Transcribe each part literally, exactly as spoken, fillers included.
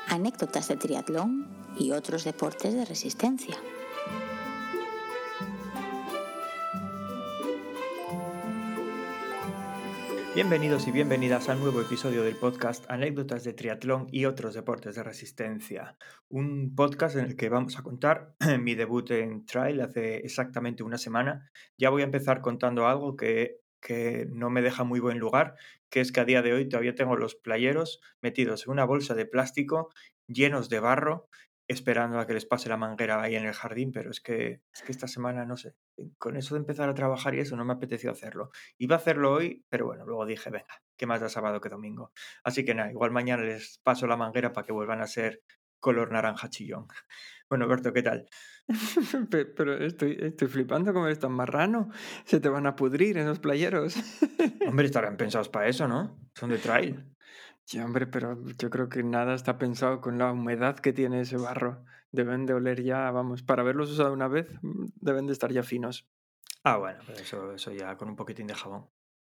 anécdotas de triatlón y otros deportes de resistencia. Bienvenidos y bienvenidas al nuevo episodio del podcast Anécdotas de triatlón y otros deportes de resistencia. Un podcast en el que vamos a contar mi debut en trail hace exactamente una semana. Ya voy a empezar contando algo que, que no me deja muy buen lugar, que es que a día de hoy todavía tengo los playeros metidos en una bolsa de plástico llenos de barro, esperando a que les pase la manguera ahí en el jardín, pero es que, es que esta semana, no sé, con eso de empezar a trabajar y eso no me apeteció hacerlo. Iba a hacerlo hoy, pero bueno, luego dije, venga, ¿qué más da sábado que domingo? Así que nada, igual mañana les paso la manguera para que vuelvan a ser color naranja chillón. Bueno, Berto, ¿qué tal? Pero estoy, estoy flipando como eres tan marrano. Se te van a pudrir esos playeros. Hombre, estarán pensados para eso, ¿no? Son de trail. Sí, hombre, pero yo creo que nada está pensado con la humedad que tiene ese barro. Deben de oler ya, vamos, para haberlos usado una vez, mm, deben de estar ya finos. Ah, bueno, pero eso, eso ya con un poquitín de jabón.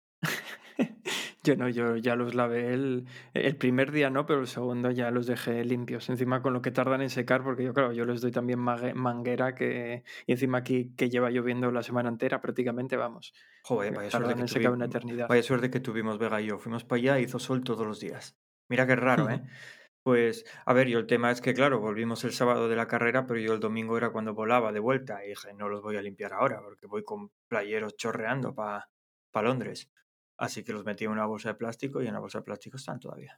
Yo no, yo ya los lavé el, el primer día no, pero el segundo ya los dejé limpios. Encima con lo que tardan en secar, porque yo, claro, yo les doy también mague- manguera que, y encima aquí que lleva lloviendo la semana entera prácticamente, vamos. Joder, Que vaya suerte tardan que en secar tuvimos, una eternidad. vaya suerte que tuvimos Vega y yo. Fuimos para allá y hizo sol todos los días. Mira qué raro, ¿eh? Pues, a ver, yo el tema es que, claro, volvimos el sábado de la carrera, pero yo el domingo era cuando volaba de vuelta y dije, no los voy a limpiar ahora porque voy con playeros chorreando para pa Londres. Así que los metí en una bolsa de plástico y en la bolsa de plástico están todavía.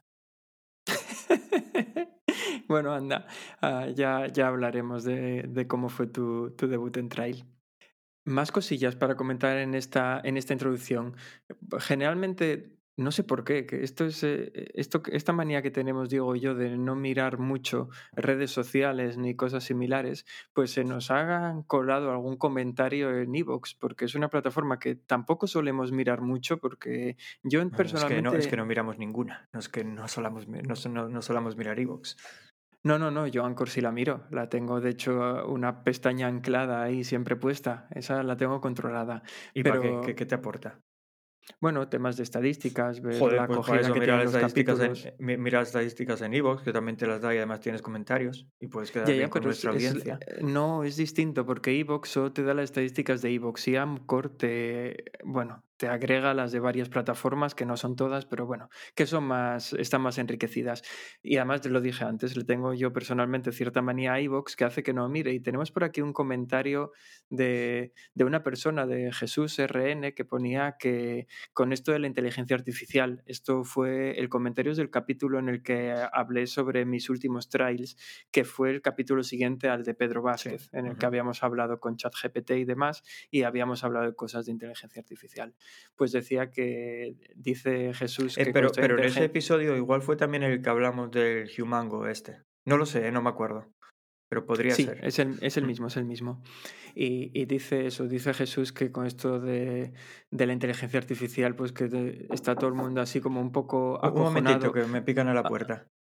Bueno, anda, ah, ya, ya hablaremos de, de cómo fue tu, tu debut en trail. Más cosillas para comentar en esta, en esta introducción. Generalmente, no sé por qué, que esto es eh, esto, esta manía que tenemos, Diego y yo, de no mirar mucho redes sociales ni cosas similares, pues se nos ha colado algún comentario en iVoox, porque es una plataforma que tampoco solemos mirar mucho, porque yo Bueno, es que no, es que personalmente. no miramos ninguna. No es que no solamos, mi- no, so- no, no solamos mirar iVoox. No, no, no, yo Anchor sí la miro. La tengo, de hecho, una pestaña anclada ahí siempre puesta. Esa la tengo controlada. ¿Y para qué? ¿Qué, Pero, qué te aporta? bueno, temas de estadísticas, ver Joder, la pues para acogida eso que mira tienen las los estadísticas en, capítulos. eh, mi- mira las estadísticas en iVoox, que también te las da y además tienes comentarios y puedes quedar Ya, bien ya, con pero es, nuestra es- audiencia. no es distinto porque iVoox solo te da las estadísticas de iVoox y Anchor te, bueno, te agrega las de varias plataformas, que no son todas, pero bueno, que son más, están más enriquecidas. Y además te lo dije antes, le tengo yo personalmente cierta manía a iVoox que hace que no mire. Y tenemos por aquí un comentario de, de una persona, de Jesús R N, que ponía que con esto de la inteligencia artificial, esto fue el comentario del capítulo en el que hablé sobre mis últimos trails, que fue el capítulo siguiente al de Pedro Sí. Vázquez, en el que Ujú. habíamos hablado con ChatGPT y demás, y habíamos hablado de cosas de inteligencia artificial. Pues decía que, dice Jesús, Eh, que con pero, esto de pero en ese inteligencia. episodio igual fue también el que hablamos del Humango este. No lo sé, eh, no me acuerdo, pero podría Sí, ser. es el, es el Mm. mismo, es el mismo. Y, y dice eso, dice Jesús que con esto de, de la inteligencia artificial, pues que de- está todo el mundo así como un poco Un un momentito, acojonado. que me pican a la Ah, puerta.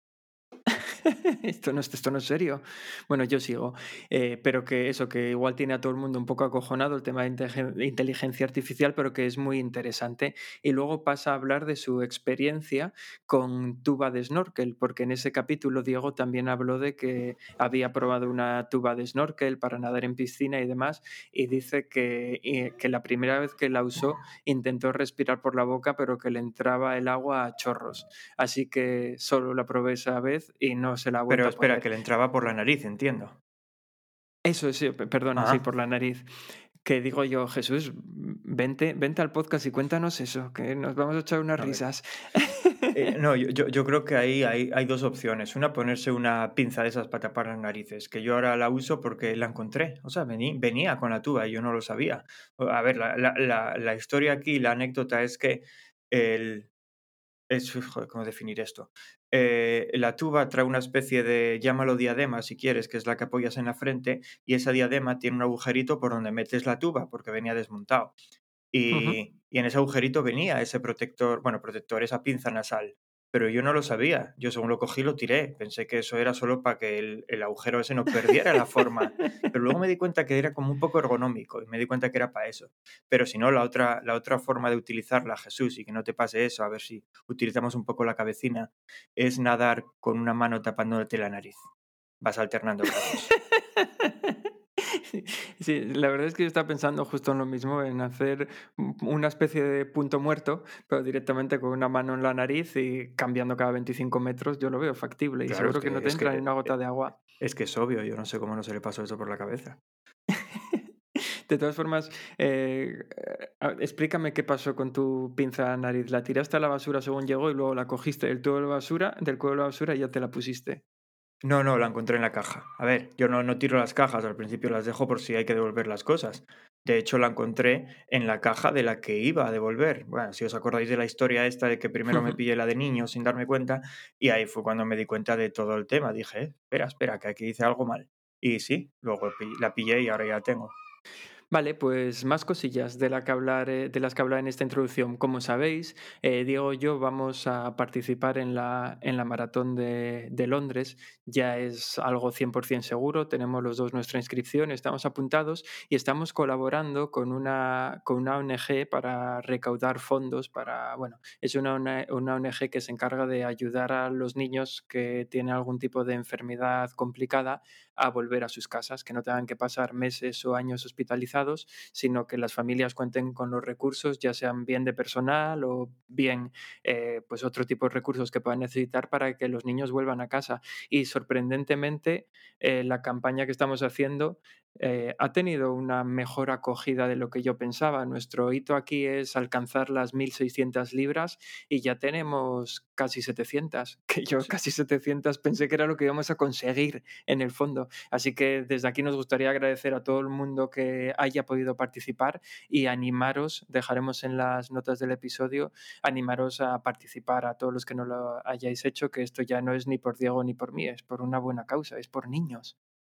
esto no, es- esto no es serio. Bueno, yo sigo. Eh, pero que eso, que igual tiene a todo el mundo un poco acojonado el tema de inteligen- de inteligencia artificial, pero que es muy interesante. Y luego pasa a hablar de su experiencia con tuba de snorkel, porque en ese capítulo Diego también habló de que había probado una tuba de snorkel para nadar en piscina y demás, y dice que, y que la primera vez que la usó intentó respirar por la boca, pero que le entraba el agua a chorros. Así que solo la probé esa vez y no se la ha Pero vuelto a espera, poner. que le entraba por la nariz, entiendo. Eso sí, pe- perdona, sí, Ah. por la nariz. Que digo yo, Jesús, vente, vente al podcast y cuéntanos eso, que nos vamos a echar unas A ver. risas. Eh, no, yo, yo- yo creo que ahí hay, hay dos opciones. Una, ponerse una pinza de esas para tapar las narices, que yo ahora la uso porque la encontré. O sea, vení- venía con la tuba y yo no lo sabía. A ver, la, la- la- la historia aquí, la anécdota es que el, es, joder, ¿cómo definir esto? Eh, la tuba trae una especie de, llámalo diadema si quieres, que es la que apoyas en la frente, y esa diadema tiene un agujerito por donde metes la tuba, porque venía desmontado. Ujú. Y, y en ese agujerito venía ese protector, bueno, protector, esa pinza nasal. pero yo no lo sabía. Yo según lo cogí lo tiré. Pensé que eso era solo para que el, el agujero ese no perdiera la forma. Pero luego me di cuenta que era como un poco ergonómico y me di cuenta que era para eso. Pero si no, la otra, la otra forma de utilizarla, Jesús, y que no te pase eso, a ver si utilizamos un poco la cabecina, es nadar con una mano tapándote la nariz. Vas alternando brazos. Sí, la verdad es que yo estaba pensando justo en lo mismo, en hacer un- una especie de punto muerto, pero directamente con una mano en la nariz y cambiando cada veinticinco metros, yo lo veo factible y Claro, es seguro que no que te es entra ni que una gota de agua. es que es obvio, yo no sé cómo no se le pasó eso por la cabeza. De todas formas, eh, a- explícame qué pasó con tu pinza nariz. ¿La tiraste a la basura según llegó y luego la cogiste del todo de la basura, del cubo de la basura y ya te la pusiste? No, no, la encontré en la caja. A ver, yo no, no tiro las cajas, al principio las dejo por si hay que devolver las cosas. De hecho, la encontré en la caja de la que iba a devolver. Bueno, si os acordáis de la historia esta de que primero me pillé la de niño sin darme cuenta, y ahí fue cuando me di cuenta de todo el tema. Dije, "Eh, espera, espera, que aquí hice algo mal". Y sí, luego pi- la pillé y ahora ya tengo. Vale, pues más cosillas de, la que hablar, eh, de las que hablar en esta introducción. Como sabéis, eh, Diego y yo vamos a participar en la, en la maratón de, de Londres. Ya es algo cien por ciento seguro. Tenemos los dos nuestra inscripción, estamos apuntados y estamos colaborando con una, con una O N G para recaudar fondos. Para, bueno, es una, una una O N G que se encarga de ayudar a los niños que tienen algún tipo de enfermedad complicada a volver a sus casas, que no tengan que pasar meses o años hospitalizados, sino que las familias cuenten con los recursos, ya sean bien de personal o bien eh, pues otro tipo de recursos que puedan necesitar para que los niños vuelvan a casa. Y sorprendentemente, eh, la campaña que estamos haciendo eh, ha tenido una mejor acogida de lo que yo pensaba. Nuestro hito aquí es alcanzar las mil seiscientas libras y ya tenemos casi setecientas, que yo Sí. casi setecientas pensé que era lo que íbamos a conseguir en el fondo. Así que desde aquí nos gustaría agradecer a todo el mundo que haya podido participar y animaros, dejaremos en las notas del episodio, animaros a participar a todos los que no lo hayáis hecho, que esto ya no es ni por Diego ni por mí, es por una buena causa, es por niños.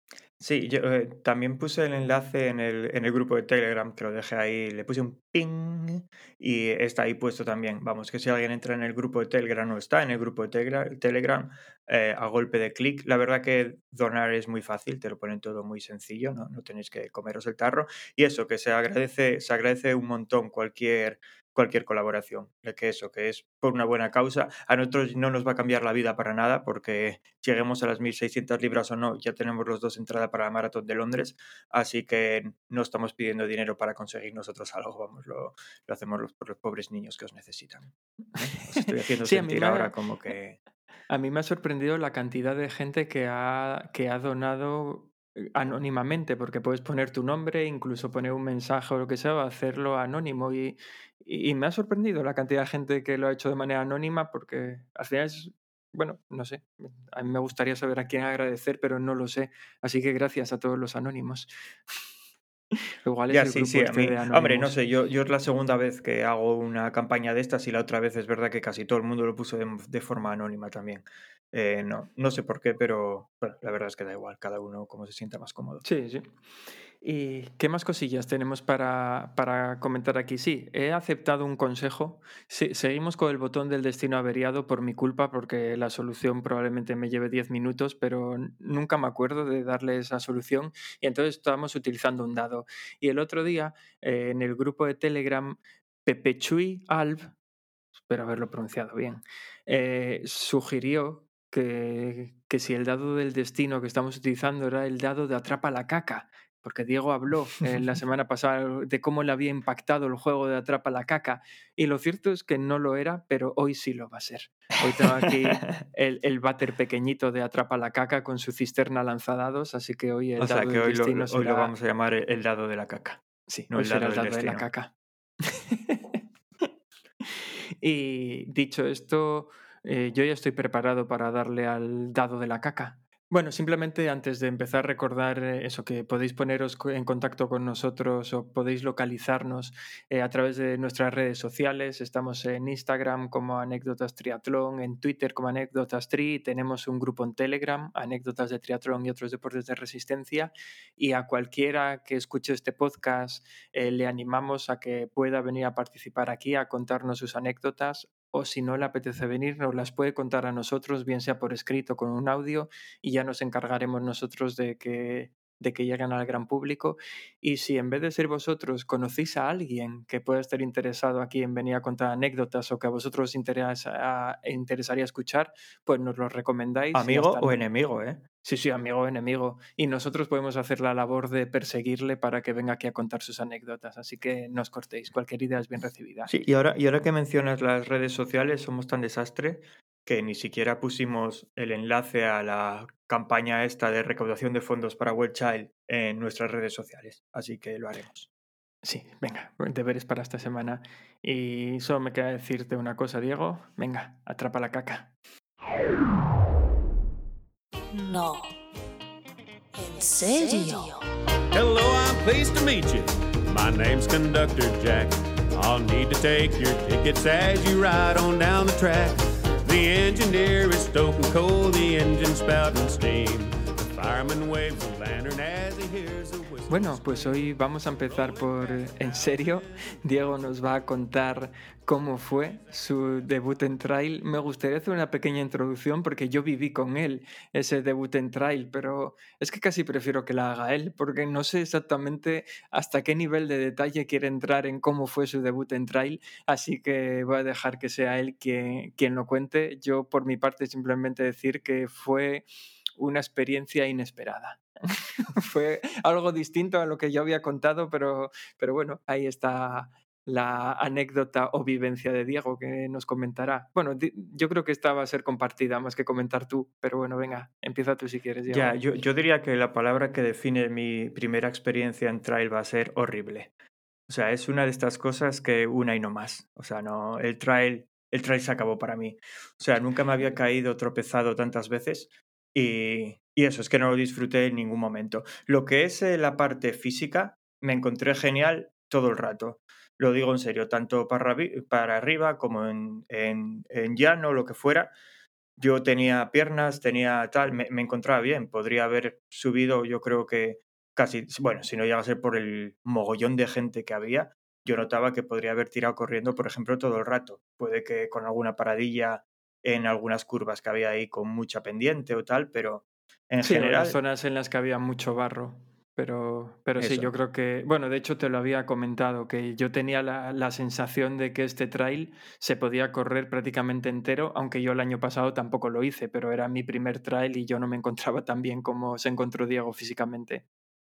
Sí, yo eh, también puse el enlace en el, en el grupo de Telegram, que lo dejé ahí, le puse un ping y está ahí puesto también. Vamos, que si alguien entra en el grupo de Telegram o está en el grupo de Telegra- Telegram, eh, a golpe de clic, la verdad que donar es muy fácil, te lo ponen todo muy sencillo, no, no tenéis que comeros el tarro. Y eso, que se agradece, se agradece un montón cualquier, cualquier colaboración, de que eso, que es por una buena causa. A nosotros no nos va a cambiar la vida para nada, porque lleguemos a las mil seiscientas libras o no, ya tenemos los dos entrada para la maratón de Londres, así que no estamos pidiendo dinero para conseguir nosotros algo, vamos, lo, lo hacemos los- por los pobres niños que os necesitan. ¿eh? Os estoy haciendo Sí, a mí sentir me ahora ha, como que... a mí me ha sorprendido la cantidad de gente que ha, que ha donado eh, anónimamente, porque puedes poner tu nombre, incluso poner un mensaje o lo que sea, o hacerlo anónimo. Y, y, y me ha sorprendido la cantidad de gente que lo ha hecho de manera anónima, porque al final es, bueno, no sé, a mí me gustaría saber a quién agradecer, pero no lo sé. Así que gracias a todos los anónimos. Igual es Ya, el sí, grupo sí, a este mí, de hombre, no Anonymous. sé, yo, yo es la segunda vez que hago una campaña de estas y la otra vez es verdad que casi todo el mundo lo puso de, de forma anónima también. Eh, no, no sé por qué, pero bueno, la verdad es que da igual, cada uno como se sienta más cómodo. Sí, sí. ¿Y qué más cosillas tenemos para, para comentar aquí? Sí, he aceptado un consejo. Sí, seguimos con el botón del destino averiado por mi culpa, porque la solución probablemente me lleve diez minutos, pero n- nunca me acuerdo de darle esa solución y entonces estamos utilizando un dado. Y el otro día, eh, en el grupo de Telegram, Pepechui Alv, espero haberlo pronunciado bien, eh, sugirió que, que si el dado del destino que estamos utilizando era el dado de atrapa la caca, porque Diego habló eh, la semana pasada de cómo le había impactado el juego de atrapa la caca, y lo cierto es que no lo era, pero hoy sí lo va a ser. Hoy tengo aquí el, el váter pequeñito de atrapa la caca con su cisterna lanzadados, así que hoy el O sea, dado que del hoy lo, destino lo- hoy lo será, vamos a llamar el, el dado de la caca, sí, no hoy el será dado el del dado de la destino. caca. Y dicho esto, eh, yo ya estoy preparado para darle al dado de la caca. Bueno, simplemente antes de empezar, recordar eh, eso, que podéis poneros co- en contacto con nosotros o podéis localizarnos eh, a través de nuestras redes sociales. Estamos en Instagram como Anécdotas Triatlón, en Twitter como Anécdotas Tri, tenemos un grupo en Telegram, Anécdotas de Triatlón y otros deportes de resistencia. Y a cualquiera que escuche este podcast, eh, le animamos a que pueda venir a participar aquí, a contarnos sus anécdotas. o si no le apetece venir, nos las puede contar a nosotros, bien sea por escrito con un audio, y ya nos encargaremos nosotros de que, de que lleguen al gran público. Y si en vez de ser vosotros conocéis a alguien que pueda estar interesado aquí en venir a contar anécdotas o que a vosotros os interesa, interesaría escuchar, pues nos lo recomendáis y Amigo hasta... o enemigo, ¿eh? Sí, sí, amigo o enemigo. Y nosotros podemos hacer la labor de perseguirle para que venga aquí a contar sus anécdotas. Así que no os cortéis, cualquier idea es bien recibida. Sí, y ahora, y ahora que mencionas las redes sociales, somos tan desastre que ni siquiera pusimos el enlace a la campaña esta de recaudación de fondos para Well Child en nuestras redes sociales. Así que lo haremos. Sí, venga, deberes para esta semana. Y solo me queda decirte una cosa, Diego. Venga, atrapa la caca. No. ¿En serio? Hello, I'm pleased to meet you. My name's Conductor Jack. I'll need to take your tickets as you ride on down the track. The engineer is stoking coal, the engine spouting steam. The fireman waves a lantern as he hears a whistle. Bueno, pues hoy vamos a empezar por en serio. Diego nos va a contar cómo fue su debut en trail. Me gustaría hacer una pequeña introducción porque yo viví con él ese debut en trail, pero es que casi prefiero que la haga él porque no sé exactamente hasta qué nivel de detalle quiere entrar en cómo fue su debut en trail, así que voy a dejar que sea él quien, quien lo cuente. Yo por mi parte simplemente decir que fue una experiencia inesperada. Fue algo distinto a lo que yo había contado, pero, pero bueno, ahí está la anécdota o vivencia de Diego que nos comentará. Bueno, di- yo creo que esta va a ser compartida más que comentar tú, pero bueno, venga, empieza tú si quieres, Diego. Ya, yo, yo diría que la palabra que define mi primera experiencia en trail va a ser horrible. O sea, es una de estas cosas que una y no más. O sea, no, el trail, el trail se acabó para mí. O sea, nunca me había caído, tropezado tantas veces y, y eso, es que no lo disfruté en ningún momento. Lo que es eh, la parte física, me encontré genial todo el rato. Lo digo en serio, tanto para, arri- para arriba como en, en, en llano, lo que fuera. Yo tenía piernas, tenía tal, me, me encontraba bien. Podría haber subido, yo creo que casi, bueno, si no llega a ser por el mogollón de gente que había, yo notaba que podría haber tirado corriendo, por ejemplo, todo el rato. Puede que con alguna paradilla en algunas curvas que había ahí con mucha pendiente o tal, pero en Sí, o en las general, zonas en las que había mucho barro. Pero, pero sí, yo eso. creo que, bueno, de hecho te lo había comentado, que yo tenía la, la sensación de que este trail se podía correr prácticamente entero, aunque yo el año pasado tampoco lo hice, pero era mi primer trail y yo no me encontraba tan bien como se encontró Diego físicamente.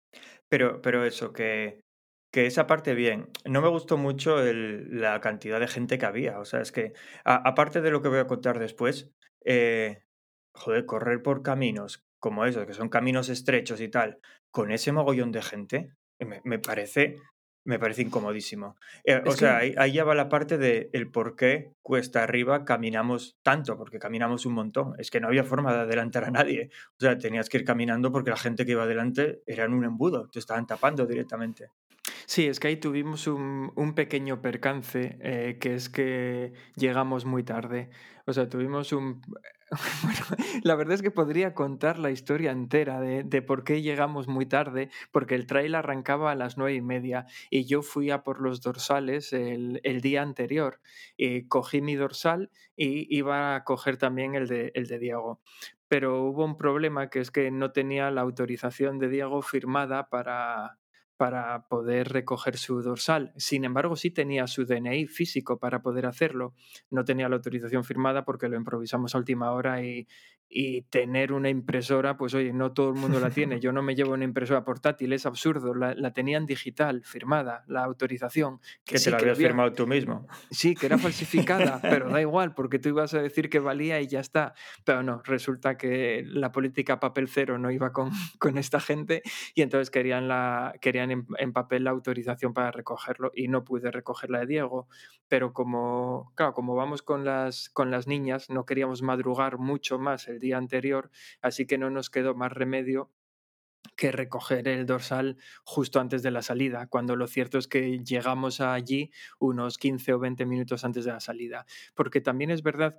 Pero, pero eso, que, que esa parte bien. No me gustó mucho el- la cantidad de gente que había. O sea, es que, a- aparte de lo que voy a contar después, eh, joder, correr por caminos como esos, que son caminos estrechos y tal, con ese mogollón de gente, eh, me, me parece, me parece incomodísimo. Eh, o Es sea, que ahí, ahí ya va la parte de el por qué cuesta arriba caminamos tanto, porque caminamos un montón. Es que no había forma de adelantar a nadie. O sea, tenías que ir caminando porque la gente que iba adelante eran un embudo, te estaban tapando directamente. Sí, es que ahí tuvimos un, un pequeño percance, eh, que es que llegamos muy tarde. O sea, tuvimos un... Bueno, la verdad es que podría contar la historia entera de, de por qué llegamos muy tarde, porque el trail arrancaba a las nueve y media y yo fui a por los dorsales el, el día anterior. Y cogí mi dorsal y iba a coger también el de, el de Diego. Pero hubo un problema que es que no tenía la autorización de Diego firmada para para poder recoger su dorsal. Sin embargo, sí tenía su D N I físico para poder hacerlo. No tenía la autorización firmada porque lo improvisamos a última hora y, y tener una impresora, pues oye, no todo el mundo la tiene. Yo no me llevo una impresora portátil, es absurdo. La, la tenían digital, firmada, la autorización, que Que te sí, lo que la habías había, firmado tú mismo. sí, que era falsificada, pero da igual, porque tú ibas a decir que valía y ya está. Pero no, resulta que la política papel cero no iba con, con esta gente y entonces querían, la, querían en, en papel la autorización para recogerlo y no pude recoger la de Diego. Pero como, claro, como vamos con las, con las niñas, no queríamos madrugar mucho más el día anterior, así que no nos quedó más remedio que recoger el dorsal justo antes de la salida, cuando lo cierto es que llegamos allí unos quince o veinte minutos antes de la salida. Porque también es verdad que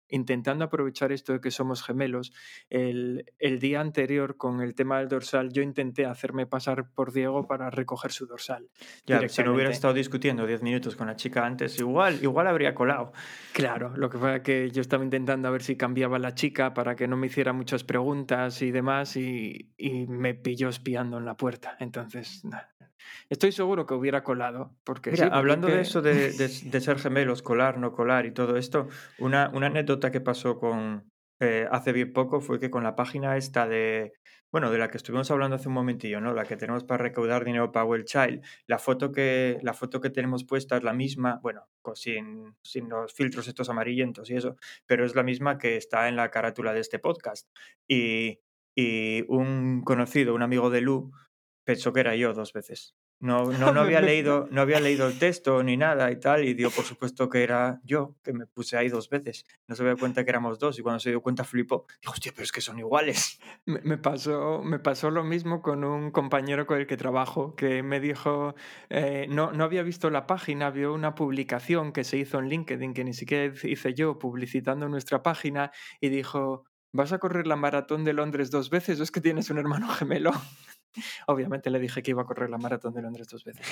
intentando aprovechar esto de que somos gemelos, el, el día anterior con el tema del dorsal yo intenté hacerme pasar por Diego para recoger su dorsal Ya, si no hubieras directamente. estado discutiendo diez minutos con la chica antes, igual, igual habría colado. Claro, lo que fue que yo estaba intentando a ver si cambiaba la chica para que no me hiciera muchas preguntas y demás y, y me pilló espiando en la puerta. Entonces, nah. Estoy seguro que hubiera colado, porque Mira, sí, porque es hablando de que... eso de, de- de ser gemelos, colar, no colar y todo esto, una, una anécdota que pasó con eh, hace bien poco fue que con la página esta de, bueno, de la que estuvimos hablando hace un momentillo, ¿no? La que tenemos para recaudar dinero para Well Child, la foto que, la foto que tenemos puesta es la misma, bueno, co- sin, sin los filtros estos amarillentos y eso, pero es la misma que está en la carátula de este podcast. Y, y un conocido, un amigo de Lu, pensó que era yo dos veces. No, no, no me, había me- leído, no había leído el texto ni nada y tal, y dio por supuesto que era yo, que me puse ahí dos veces. No se dio cuenta que éramos dos, y cuando se dio cuenta flipó. Dijo, hostia, pero es que son iguales. Me, me pasó, me pasó lo mismo con un compañero con el que trabajo, que me dijo, eh, no, no había visto la página, vio una publicación que se hizo en LinkedIn, que ni siquiera hice yo, publicitando nuestra página, y dijo, ¿vas a correr la maratón de Londres dos veces o es que tienes un hermano gemelo? Obviamente le dije que iba a correr la maratón de Londres dos veces.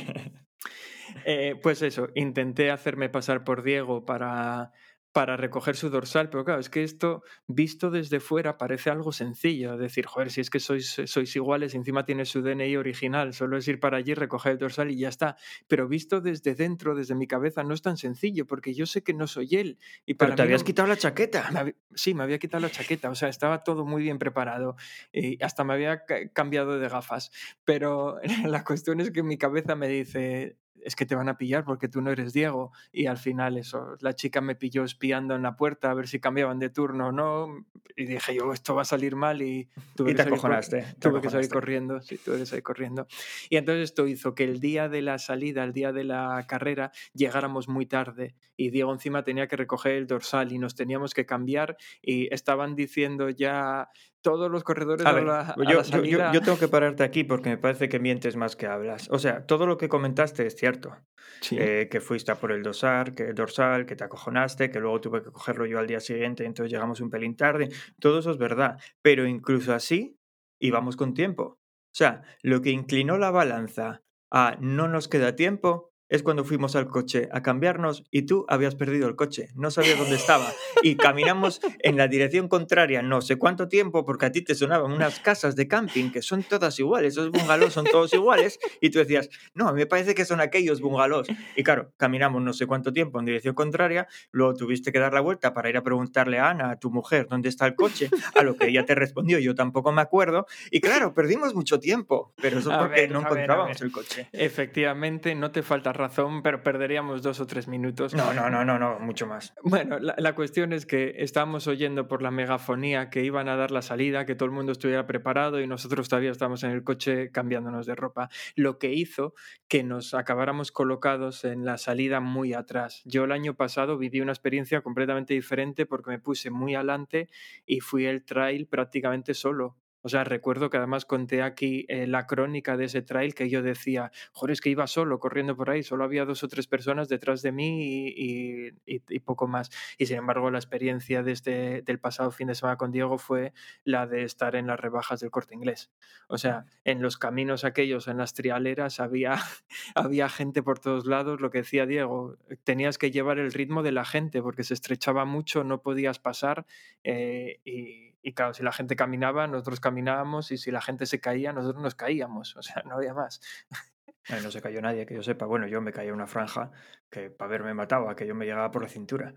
Eh, pues eso, intenté hacerme pasar por Diego para, para recoger su dorsal, pero claro, es que esto, visto desde fuera, parece algo sencillo. Decir, joder, si es que sois, sois iguales, encima tiene su D N I original, solo es ir para allí, recoger el dorsal y ya está. Pero visto desde dentro, desde mi cabeza, no es tan sencillo, porque yo sé que no soy él. Y Pero para te mí habías no... quitado la Me chaqueta. habí- Sí, me había quitado la chaqueta, o sea, estaba todo muy bien preparado y hasta me había ca- cambiado de gafas, pero la cuestión es que mi cabeza me dice, es que te van a pillar porque tú no eres Diego, y al final eso, la chica me pilló espiando en la puerta a ver si cambiaban de turno o no, y dije yo, esto va a salir mal y tuve Y que te salir, cor- acojonaste, te tuve que salir acojonaste. corriendo, sí, tuve que salir corriendo. Y entonces esto hizo que el día de la salida, el día de la carrera, llegáramos muy tarde y Diego encima tenía que recoger el dorsal y nos teníamos que cambiar y estaban diciendo ya todos los corredores A a ver, la, a yo, la yo, yo, salida. yo tengo que pararte aquí porque me parece que mientes más que hablas. O sea, todo lo que comentaste es cierto. Sí. Eh, que fuiste a por el dorsal, que, dorsal, que te acojonaste, que luego tuve que cogerlo yo al día siguiente, entonces llegamos un pelín tarde. Todo eso es verdad. Pero incluso así, íbamos con tiempo. O sea, lo que inclinó la balanza a no nos queda tiempo es cuando fuimos al coche a cambiarnos y tú habías perdido el coche, no sabías dónde estaba y caminamos en la dirección contraria no sé cuánto tiempo porque a ti te sonaban unas casas de camping que son todas iguales, esos bungalows son todos iguales y tú decías, no, me parece que son aquellos bungalows. Y claro, caminamos no sé cuánto tiempo en dirección contraria, luego tuviste que dar la vuelta para ir a preguntarle a Ana, a tu mujer, dónde está el coche, a lo que ella te respondió, yo tampoco me acuerdo y claro, perdimos mucho tiempo, pero eso es A porque ver, no a ver, a encontrábamos ver. el coche. Efectivamente, no te falta razón, pero perderíamos dos o tres minutos. No, no, no, no, no, mucho más. Bueno, la, la cuestión es que estábamos oyendo por la megafonía que iban a dar la salida, que todo el mundo estuviera preparado y nosotros todavía estábamos en el coche cambiándonos de ropa, lo que hizo que nos acabáramos colocados en la salida muy atrás. Yo el año pasado viví una experiencia completamente diferente porque me puse muy adelante y fui el trail prácticamente solo. O sea, recuerdo que además conté aquí eh, la crónica de ese trail que yo decía, joder, es que iba solo corriendo por ahí, solo había dos o tres personas detrás de mí y, y, y, y poco más. Y sin embargo, la experiencia de este, del pasado fin de semana con Diego fue la de estar en las rebajas del Corte Inglés. O sea, en los caminos aquellos, en las trialeras, había, había gente por todos lados. Lo que decía Diego, tenías que llevar el ritmo de la gente porque se estrechaba mucho, no podías pasar eh, y Y claro, si la gente caminaba, nosotros caminábamos y si la gente se caía, nosotros nos caíamos. O sea, no había más. Ay, no se cayó nadie, que yo sepa. Bueno, yo me caí en una franja que para haberme matado, a que yo me llegaba por la cintura.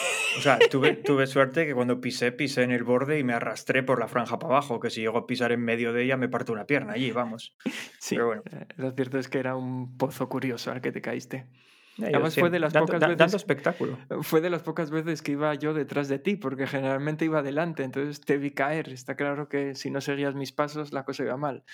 O sea, tuve, tuve suerte que cuando pisé, pisé en el borde y me arrastré por la franja para abajo, que si llego a pisar en medio de ella me parto una pierna allí, vamos. Sí, Pero bueno. eh, lo cierto es que era un pozo curioso al que te caíste. Ya, yo Además fue siempre- de las dando, pocas da- veces dando espectáculo. fue de las pocas veces que iba yo detrás de ti, porque generalmente iba adelante, entonces te vi caer. Está claro que si no seguías mis pasos, la cosa iba mal.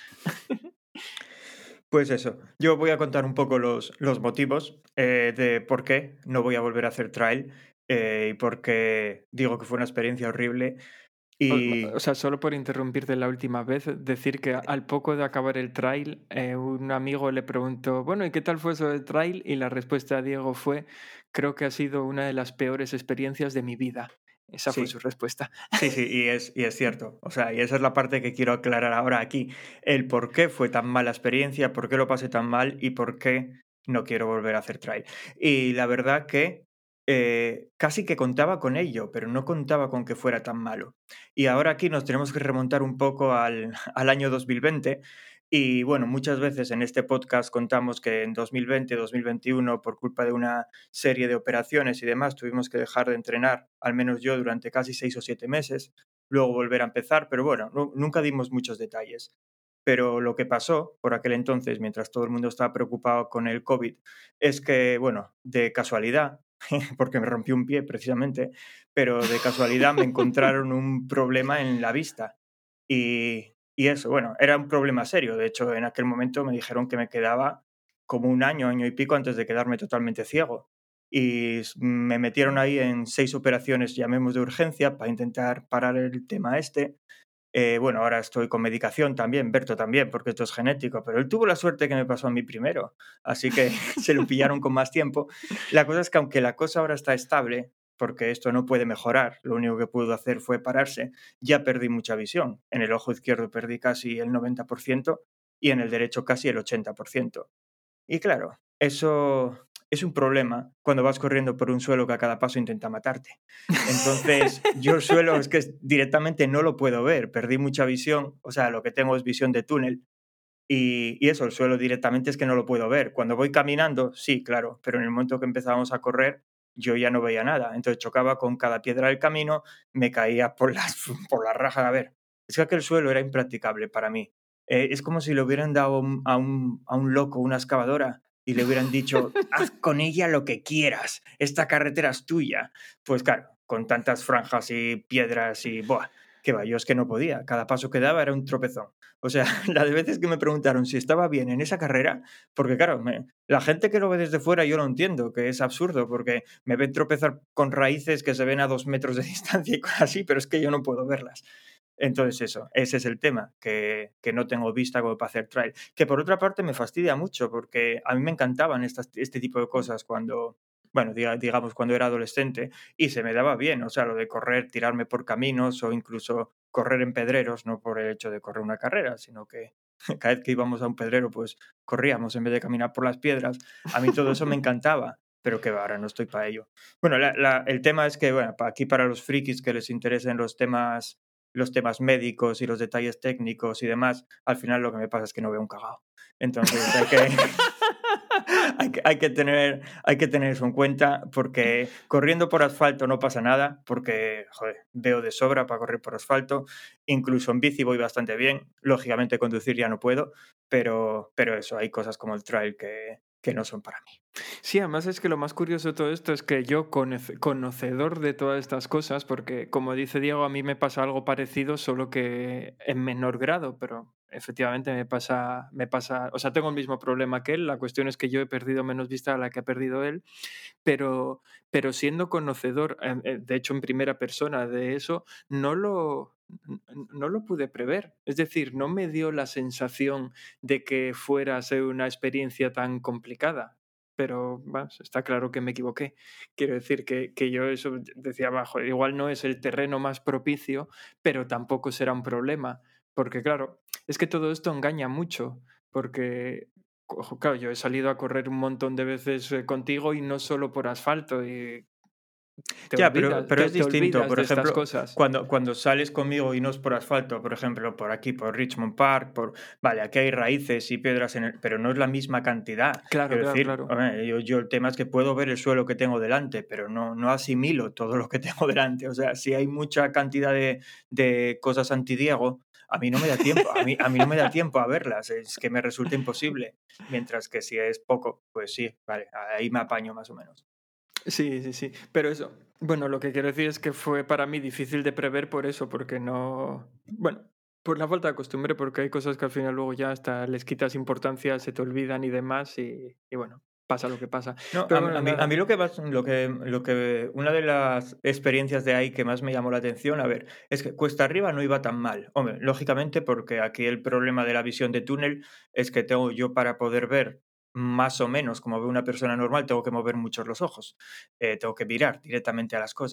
Pues eso, yo voy a contar un poco los, los motivos eh, de por qué no voy a volver a hacer trail eh, y por qué digo que fue una experiencia horrible. O, Y o sea, solo por interrumpirte la última vez, decir que al poco de acabar el trail, eh, un amigo le preguntó, bueno, ¿y qué tal fue eso del trail? Y la respuesta de Diego fue, creo que ha sido una de las peores experiencias de mi vida. Esa fue Sí. su respuesta. Sí, sí, y es, y es cierto. O sea, y esa es la parte que quiero aclarar ahora aquí. El por qué fue tan mala experiencia, por qué lo pasé tan mal y por qué no quiero volver a hacer trail. Y la verdad que eh, casi que contaba con ello, pero no contaba con que fuera tan malo. Y ahora aquí nos tenemos que remontar un poco al, al año dos mil veinte. Y bueno, muchas veces en este podcast contamos que en dos mil veinte, dos mil veintiuno, por culpa de una serie de operaciones y demás, tuvimos que dejar de entrenar, al menos yo, durante casi seis o siete meses, luego volver a empezar, pero bueno, no, nunca dimos muchos detalles. Pero lo que pasó por aquel entonces, mientras todo el mundo estaba preocupado con el COVID, es que, bueno, de casualidad, porque me rompí un pie precisamente, pero de casualidad me encontraron un problema en la vista. Y, y eso, bueno, era un problema serio. De hecho, en aquel momento me dijeron que me quedaba como un año, año y pico antes de quedarme totalmente ciego. Y s- me metieron ahí en seis operaciones, llamemos de urgencia, para intentar parar el tema este. Eh, bueno, ahora estoy con medicación también, Berto también, porque esto es genético, pero él tuvo la suerte que me pasó a mí primero, así que se lo pillaron con más tiempo. La cosa es que aunque la cosa ahora está estable, porque esto no puede mejorar, lo único que pudo hacer fue pararse, ya perdí mucha visión. En el ojo izquierdo perdí casi el noventa por ciento y en el derecho casi el ochenta por ciento. Y claro, eso es un problema cuando vas corriendo por un suelo que a cada paso intenta matarte. Entonces, yo el suelo es que es- directamente no lo puedo ver, perdí mucha visión, o sea, lo que tengo es visión de túnel y, y eso, el suelo directamente es que no lo puedo ver. Cuando voy caminando, sí, claro, pero en el momento que empezábamos a correr, yo ya no veía nada. Entonces chocaba con cada piedra del camino, me caía por las, por las rajas. A ver, es que aquel suelo era impracticable para mí. Eh, es como si le hubieran dado un- a, un, a un loco una excavadora y le hubieran dicho, haz con ella lo que quieras, esta carretera es tuya. Pues claro, con tantas franjas y piedras y, buah, que va, yo es que no podía. Cada paso que daba era un tropezón. O sea, la de veces que me preguntaron si estaba bien en esa carrera, porque claro, me- la gente que lo ve desde fuera yo lo entiendo, que es absurdo, porque me ven tropezar con raíces que se ven a dos metros de distancia y cosas así, pero es que yo no puedo verlas. Entonces eso, ese es el tema, que, que no tengo vista como para hacer trail. Que por otra parte me fastidia mucho, porque a mí me encantaban estas, este tipo de cosas cuando, bueno, diga- digamos, cuando era adolescente, y se me daba bien, o sea, lo de correr, tirarme por caminos o incluso correr en pedreros, no por el hecho de correr una carrera, sino que cada vez que íbamos a un pedrero, pues corríamos en vez de caminar por las piedras. A mí todo eso me encantaba, pero que va, ahora no estoy para ello. Bueno, la- la- el tema es que, bueno, pa- aquí para los frikis que les interesen los temas, los temas médicos y los detalles técnicos y demás, al final lo que me pasa es que no veo un cagao. Entonces hay que, hay que, hay que tener, hay que tener eso en cuenta porque corriendo por asfalto no pasa nada, porque joder, veo de sobra para correr por asfalto. Incluso en bici voy bastante bien. Lógicamente conducir ya no puedo, pero, pero eso, hay cosas como el trail que, que no son para mí. Sí, además es que lo más curioso de todo esto es que yo, conoce- conocedor de todas estas cosas, porque como dice Diego, a mí me pasa algo parecido, solo que en menor grado, pero efectivamente me pasa, me pasa, o sea, tengo el mismo problema que él, la cuestión es que yo he perdido menos vista a la que ha perdido él, pero, pero siendo conocedor, eh, eh, de hecho en primera persona de eso, no lo, n- no lo pude prever. Es decir, no me dio la sensación de que fuera a ser una experiencia tan complicada. Pero vas, está claro que me equivoqué. Quiero decir que, que yo eso decía abajo, igual no es el terreno más propicio, pero tampoco será un problema. Porque claro, es que todo esto engaña mucho, porque Ojo, claro, yo he salido a correr un montón de veces eh, contigo y no solo por asfalto y te Ya, pero, olvidas, pero te, es te distinto. olvidas Por de estas ejemplo, cosas. cuando, cuando sales conmigo y no es por asfalto, por ejemplo, por aquí, por Richmond Park, por... Vale, aquí hay raíces y piedras, en el... pero no es la misma cantidad. Claro, Quiero claro, decir, claro. hombre, yo, yo el tema es que puedo ver el suelo que tengo delante, pero no, no asimilo todo lo que tengo delante. O sea, si hay mucha cantidad de, de cosas antidiego, a mí no me da tiempo, a mí, a mí no me da tiempo a verlas, es que me resulta imposible. Mientras que si es poco, pues sí, vale, ahí me apaño más o menos. Sí, sí, sí. Pero eso, bueno, lo que quiero decir es que fue para mí difícil de prever por eso, porque no. Bueno, por la falta de costumbre, porque hay cosas que al final luego ya hasta les quitas importancia, se te olvidan y demás, y, y bueno, pasa lo que pasa. No, a, Pero a bueno, mí, a mí nada. lo que, más- lo que, lo que, una de las experiencias de ahí que más me llamó la atención, a ver, es que cuesta arriba no iba tan mal. Hombre, lógicamente porque aquí el problema de la visión de túnel es que tengo yo para poder ver más o menos como ve una persona normal, tengo que mover muchos los ojos, eh, tengo que mirar directamente a las cosas.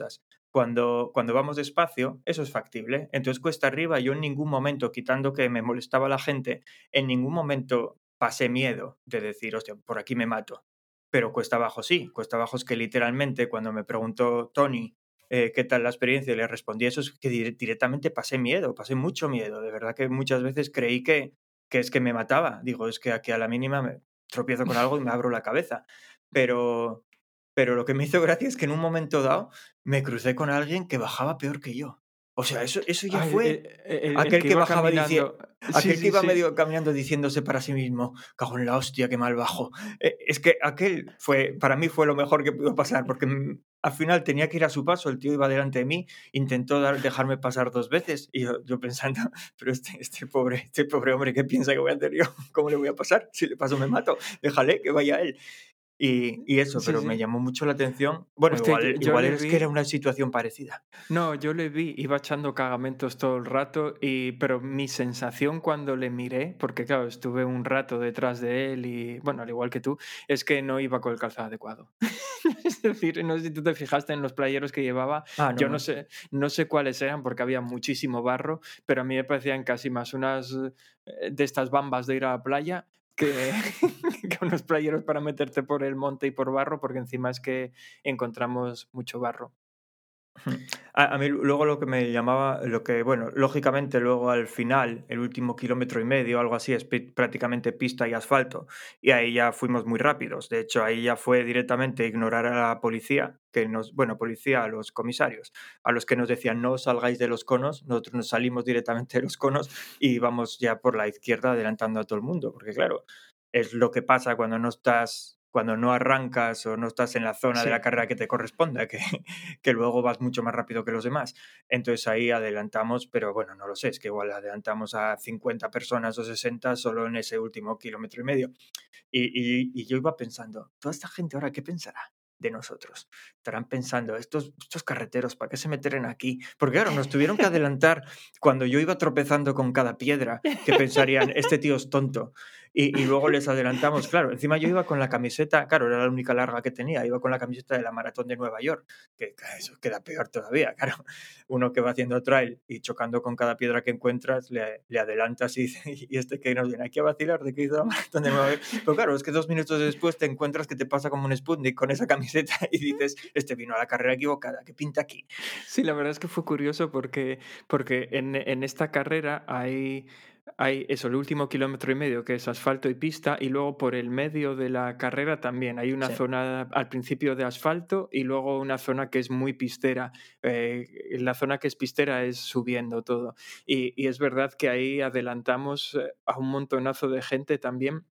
Cuando, cuando vamos despacio, eso es factible. Entonces, cuesta arriba, yo en ningún momento, quitando que me molestaba la gente, en ningún momento pasé miedo de decir, hostia, por aquí me mato. Pero cuesta abajo sí, cuesta abajo es que literalmente cuando me preguntó Tony eh, qué tal la experiencia y le respondí eso, es que dire- directamente pasé miedo, pasé mucho miedo. De verdad que muchas veces creí que, que es que me mataba. Digo, es que aquí a la mínima me tropiezo con algo y me abro la cabeza. Pero, pero lo que me hizo gracia es que en un momento dado me crucé con alguien que bajaba peor que yo. O sea, eso, eso ya Ay, fue el, el- el aquel que que iba bajaba diciendo... caminando. Sí, Aquel que sí, iba sí. medio caminando diciéndose para sí mismo, cago en la hostia, qué mal bajo. Eh, es que aquel fue, para mí fue lo mejor que pudo pasar, porque mm, al final tenía que ir a su paso, el tío iba delante de mí, intentó dar, dejarme pasar dos veces, y yo, yo pensando, pero este, este, pobre, este pobre hombre, ¿qué piensa que voy a hacer yo? ¿Cómo le voy a pasar? Si le paso me mato, déjale que vaya él. Y, y eso, Sí, pero me sí. llamó mucho la atención. Bueno, Hostia, yo, igual, yo igual le es que era vi. una situación parecida. No, yo le vi, iba echando cagamentos todo el rato, y, pero mi sensación cuando le miré, porque claro, estuve un rato detrás de él y, bueno, al igual que tú, es que no iba con el calzado adecuado. Es decir, no sé si tú te fijaste en los playeros que llevaba, Ah, yo no, no no. sé, no sé cuáles eran porque había muchísimo barro, pero a mí me parecían casi más unas eh, de estas bambas de ir a la playa que, que unos playeros para meterte por el monte y por barro, porque encima es que encontramos mucho barro. A, a mí luego lo que me llamaba, lo que, bueno, lógicamente luego al final, el último kilómetro y medio, algo así, es pi- prácticamente pista y asfalto, y ahí ya fuimos muy rápidos. De hecho, ahí ya fue directamente ignorar a la policía, que nos, bueno, policía, a los comisarios, a los que nos decían no salgáis de los conos, nosotros nos salimos directamente de los conos y vamos ya por la izquierda adelantando a todo el mundo, porque claro, es lo que pasa cuando no estás... cuando no arrancas o no estás en la zona de la Sí. carrera que te corresponda, que, que luego vas mucho más rápido que los demás. Entonces ahí adelantamos, pero bueno, no lo sé, es que igual adelantamos a cincuenta personas o sesenta solo en ese último kilómetro y medio. Y, y- y yo iba pensando, ¿toda esta gente ahora qué pensará de nosotros? Estarán pensando, estos, estos carreteros, ¿para qué se meten aquí? Porque claro, nos tuvieron que adelantar cuando yo iba tropezando con cada piedra, que pensarían, este tío es tonto. Y, y luego les adelantamos, claro, encima yo iba con la camiseta, claro, era la única larga que tenía, iba con la camiseta de la Maratón de Nueva York, que que eso queda peor todavía, claro. Uno que va haciendo trail y chocando con cada piedra que encuentras, le, le adelantas y dice, y este que nos viene aquí a vacilar de que hizo la Maratón de Nueva York. Pero claro, es que dos minutos después te encuentras que te pasa como un Sputnik con esa camiseta y dices, este vino a la carrera equivocada, ¿qué pinta aquí? Sí, la verdad es que fue curioso porque, porque en, en esta carrera hay, hay eso, el último kilómetro y medio que es asfalto y pista, y luego por el medio de la carrera también hay una Sí. zona al principio de asfalto y luego una zona que es muy pistera. Eh, la zona que es pistera es subiendo todo. Y, y es verdad que ahí adelantamos eh, a un montonazo de gente también.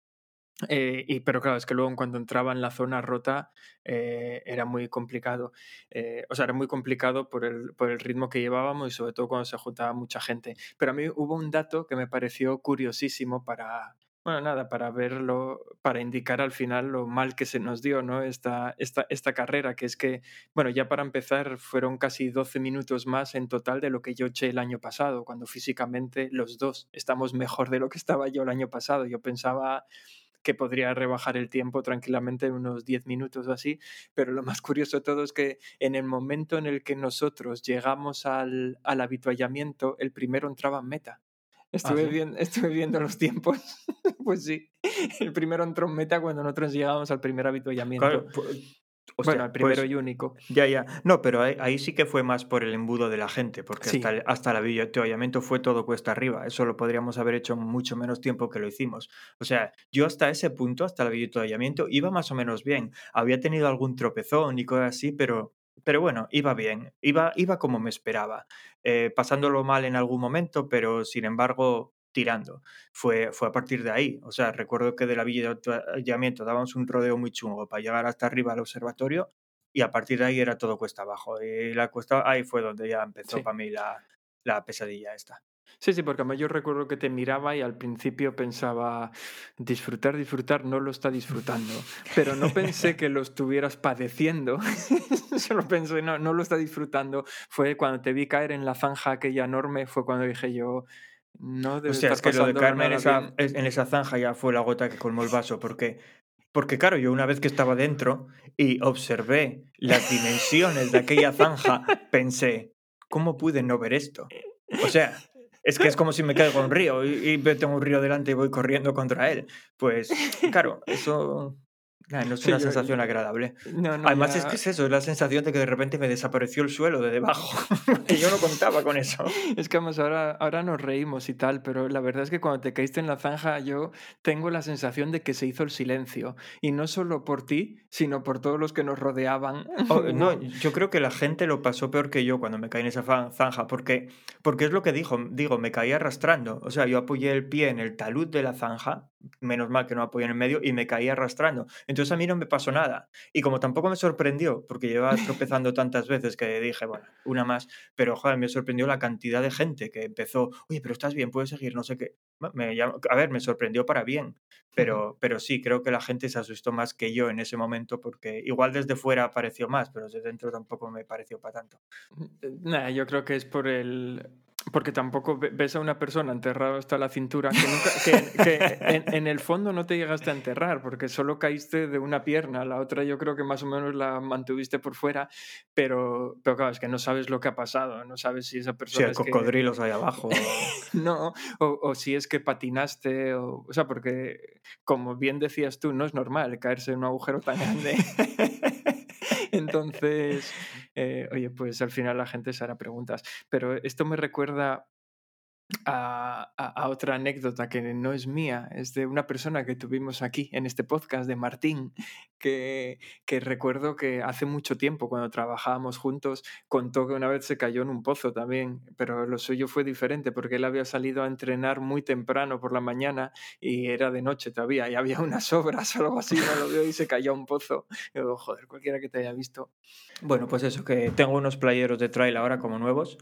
Eh, y, pero claro, es que luego en cuanto entraba en la zona rota eh, era muy complicado. Eh, o sea, era muy complicado por el, por el ritmo que llevábamos y sobre todo cuando se juntaba mucha gente. Pero a mí hubo un dato que me pareció curiosísimo para, bueno, nada, para verlo, para indicar al final lo mal que se nos dio, ¿no? Esta, esta, esta carrera, que es que, bueno, ya para empezar fueron casi doce minutos más en total de lo que yo eché el año pasado, cuando físicamente los dos estamos mejor de lo que estaba yo el año pasado. Yo pensaba que podría rebajar el tiempo tranquilamente unos diez minutos o así, pero lo más curioso de todo es que en el momento en el que nosotros llegamos al, al habituallamiento, el primero entraba en meta. Estuve, ¿sí? viendo, estuve viendo los tiempos, pues sí, el primero entró en meta cuando nosotros llegamos al primer habituallamiento. Claro, pues, Bueno, hostia, el primero pues y único. ya, ya. No, pero ahí, ahí sí que fue más por el embudo de la gente, porque hasta Sí, el, hasta el avituallamiento fue todo cuesta arriba. Eso lo podríamos haber hecho en mucho menos tiempo que lo hicimos. O sea, yo hasta ese punto, hasta el avituallamiento, iba más o menos bien. Había tenido algún tropezón y cosas así, pero, pero bueno, iba bien. Iba, iba como me esperaba. Eh, pasándolo mal en algún momento, pero sin embargo, tirando. Fue, fue a partir de ahí. O sea, recuerdo que del avituallamiento dábamos un rodeo muy chungo para llegar hasta arriba al observatorio y a partir de ahí era todo cuesta abajo. Y la cuesta, ahí fue donde ya empezó sí. para mí la, la pesadilla esta. Sí, sí, porque además yo recuerdo que te miraba y al principio pensaba, disfrutar, disfrutar, no lo está disfrutando. Pero no pensé que lo estuvieras padeciendo. Solo pensé, no, no lo está disfrutando. Fue cuando te vi caer en la zanja aquella enorme, fue cuando dije yo, no O debe sea, estar es que lo de pasándolo caerme en nada esa, bien. en esa zanja ya fue la gota que colmó el vaso, porque Porque claro, yo una vez que estaba dentro y observé las dimensiones de aquella zanja, pensé, ¿cómo pude no ver esto? O sea, es que es como si me caigo en un río y, y tengo un río delante y voy corriendo contra él. Pues claro, eso nah, no es Sí, una yo, sensación agradable. no, no, Además es que ya. es eso, es la sensación de que de repente me desapareció el suelo de debajo, que yo no contaba con eso. Es que además ahora, ahora nos reímos y tal, pero la verdad es que cuando te caíste en la zanja yo tengo la sensación de que se hizo el silencio. Y no solo por ti, sino por todos los que nos rodeaban. Oh, no, Hubo- yo creo que la gente lo pasó peor que yo cuando me caí en esa fa- zanja, porque, porque es lo que dijo, digo, me caí arrastrando. O sea, yo apoyé el pie en el talud de la zanja, menos mal que no apoyé en el medio, y me caí arrastrando. Entonces a mí no me pasó nada. Y como tampoco me sorprendió, porque llevaba tropezando tantas veces que dije, bueno, una más, pero joder, me sorprendió la cantidad de gente que empezó, oye, pero estás bien, puedes seguir, no sé qué. Me- me llamó- a ver, me sorprendió para bien. Pero, pero sí, creo que la gente se asustó más que yo en ese momento, porque igual desde fuera pareció más, pero desde dentro tampoco me pareció para tanto. Nah, yo creo que es por el... Porque tampoco ve- ves a una persona enterrada hasta la cintura que, nunca, que, que en, en el fondo no te llegaste a enterrar porque solo caíste de una pierna, la otra yo creo que más o menos la mantuviste por fuera, pero, pero claro, es que no sabes lo que ha pasado, no sabes si esa Si persona hay es que... cocodrilos ahí abajo. No, o, o si es que patinaste, o, o sea, porque como bien decías tú, no es normal caerse en un agujero tan grande. Entonces, eh, oye, pues al final la gente se hará preguntas. Pero esto me recuerda a, a- a otra anécdota que no es mía, es de una persona que tuvimos aquí en este podcast, de Martín, que, que recuerdo que hace mucho tiempo, cuando trabajábamos juntos, contó que una vez se cayó en un pozo también, pero lo suyo fue diferente porque él había salido a entrenar muy temprano por la mañana y era de noche todavía y había unas obras o algo así, no lo vio y se cayó a un pozo. Y digo, joder, cualquiera que te haya visto. Bueno, pues eso, que tengo unos playeros de trail ahora como nuevos,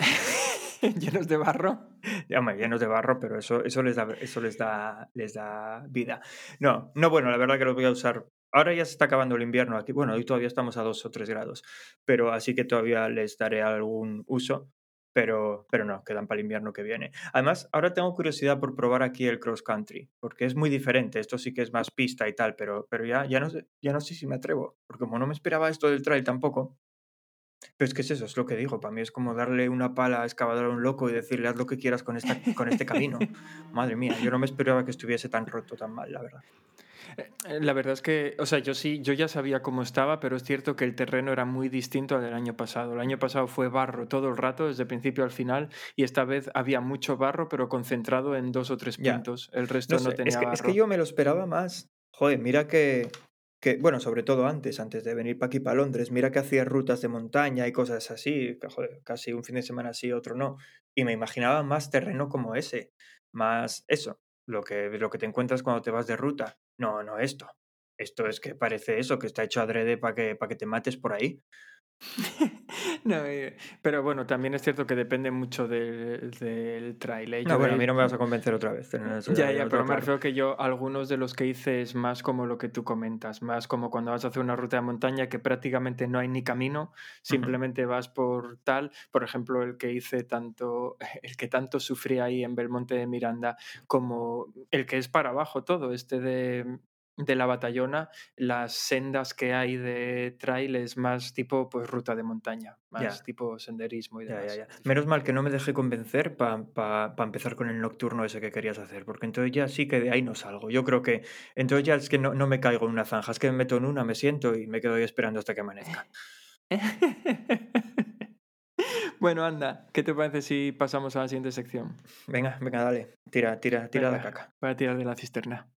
Llenos de barro. ya me llenos de barro, pero eso, eso, les da, eso les, da, les da vida. No, no, bueno, la verdad que los voy a usar. Ahora ya se está acabando el invierno aquí. Bueno, hoy todavía estamos a dos o tres grados, pero así que todavía les daré algún uso. Pero, pero no, quedan para el invierno que viene. Además, ahora tengo curiosidad por probar aquí el cross country, porque es muy diferente. Esto sí que es más pista y tal, pero, pero ya, ya, no sé, ya no sé si me atrevo, porque como no me esperaba esto del trail tampoco. Pero es que es eso, es lo que digo. Para mí es como darle una pala a excavador a un loco y decirle haz lo que quieras con, esta, con este camino. Madre mía, yo no me esperaba que estuviese tan roto, tan mal, la verdad. Eh, La verdad es que, o sea, yo sí, yo ya sabía cómo estaba, pero es cierto que el terreno era muy distinto al del año pasado. El año pasado fue barro todo el rato, desde el principio al final, y esta vez había mucho barro, pero concentrado en dos o tres Ya, puntos. El resto no no sé, es tenía que, es que barro. yo me lo esperaba más. Joder, mira que, que, bueno, sobre todo antes, antes de venir para aquí, para Londres, mira que hacía rutas de montaña y cosas así, que, joder, casi un fin de semana sí, otro no. Y me imaginaba más terreno como ese, más eso, lo que, lo que te encuentras cuando te vas de ruta. No, no esto. Esto es que parece eso, que está hecho adrede para que, para que te mates por ahí. No, eh, pero bueno, también es cierto que depende mucho del, del trail. ¿Eh? No, Yo bueno, a mí he- no me vas a convencer otra vez, eso Ya, ya, ya ya, lo pero tengo me claro. refiero que yo, algunos de los que hice es más como lo que tú comentas, más como cuando vas a hacer una ruta de montaña que prácticamente no hay ni camino, Ujú. simplemente vas por tal, por ejemplo, el que hice tanto, el que tanto sufrí ahí en Belmonte de Miranda, como el que es para abajo todo, este de, de la Batallona, las sendas que hay de trail es más tipo pues ruta de montaña, más Ya. tipo senderismo y Ya, ya, demás. ya. Es Menos mal diferente. que no me dejé convencer para pa, pa empezar con el nocturno ese que querías hacer, porque entonces ya sí que de ahí no salgo. Yo creo que entonces ya es que no, no me caigo en una zanja, es que me meto en una, me siento y me quedo ahí esperando hasta que amanezca. Bueno, anda, ¿qué te parece si pasamos a la siguiente sección? Venga, venga, dale, tira, tira, tira la Venga, caca. voy a tirar de la cisterna.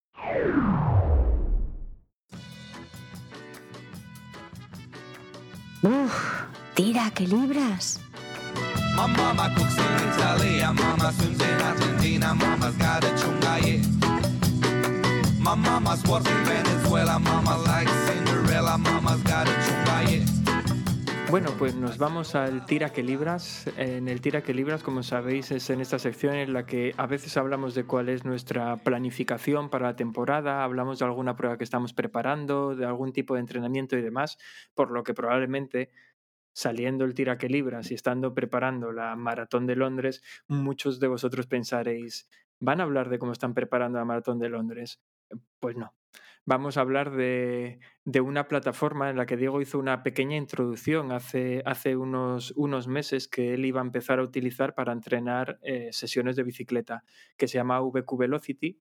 Uf, tira, que libras. My mama cooks in Italy, my mama swims in Argentina, mama's got a chunga, yeah. My mama's works in Venezuela, mama likes Cinderella, mama's got a chunga, yeah. Bueno, pues nos vamos al Tira que Libras. En el Tira que Libras, como sabéis, es en esta sección en la que a veces hablamos de cuál es nuestra planificación para la temporada, hablamos de alguna prueba que estamos preparando, de algún tipo de entrenamiento y demás, por lo que probablemente saliendo el Tira que Libras y estando preparando la Maratón de Londres, muchos de vosotros pensaréis, ¿van a hablar de cómo están preparando la Maratón de Londres? Pues no. vamos a hablar de, de una plataforma en la que Diego hizo una pequeña introducción hace, hace unos, unos meses que él iba a empezar a utilizar para entrenar eh, sesiones de bicicleta, que se llama V Q Velocity.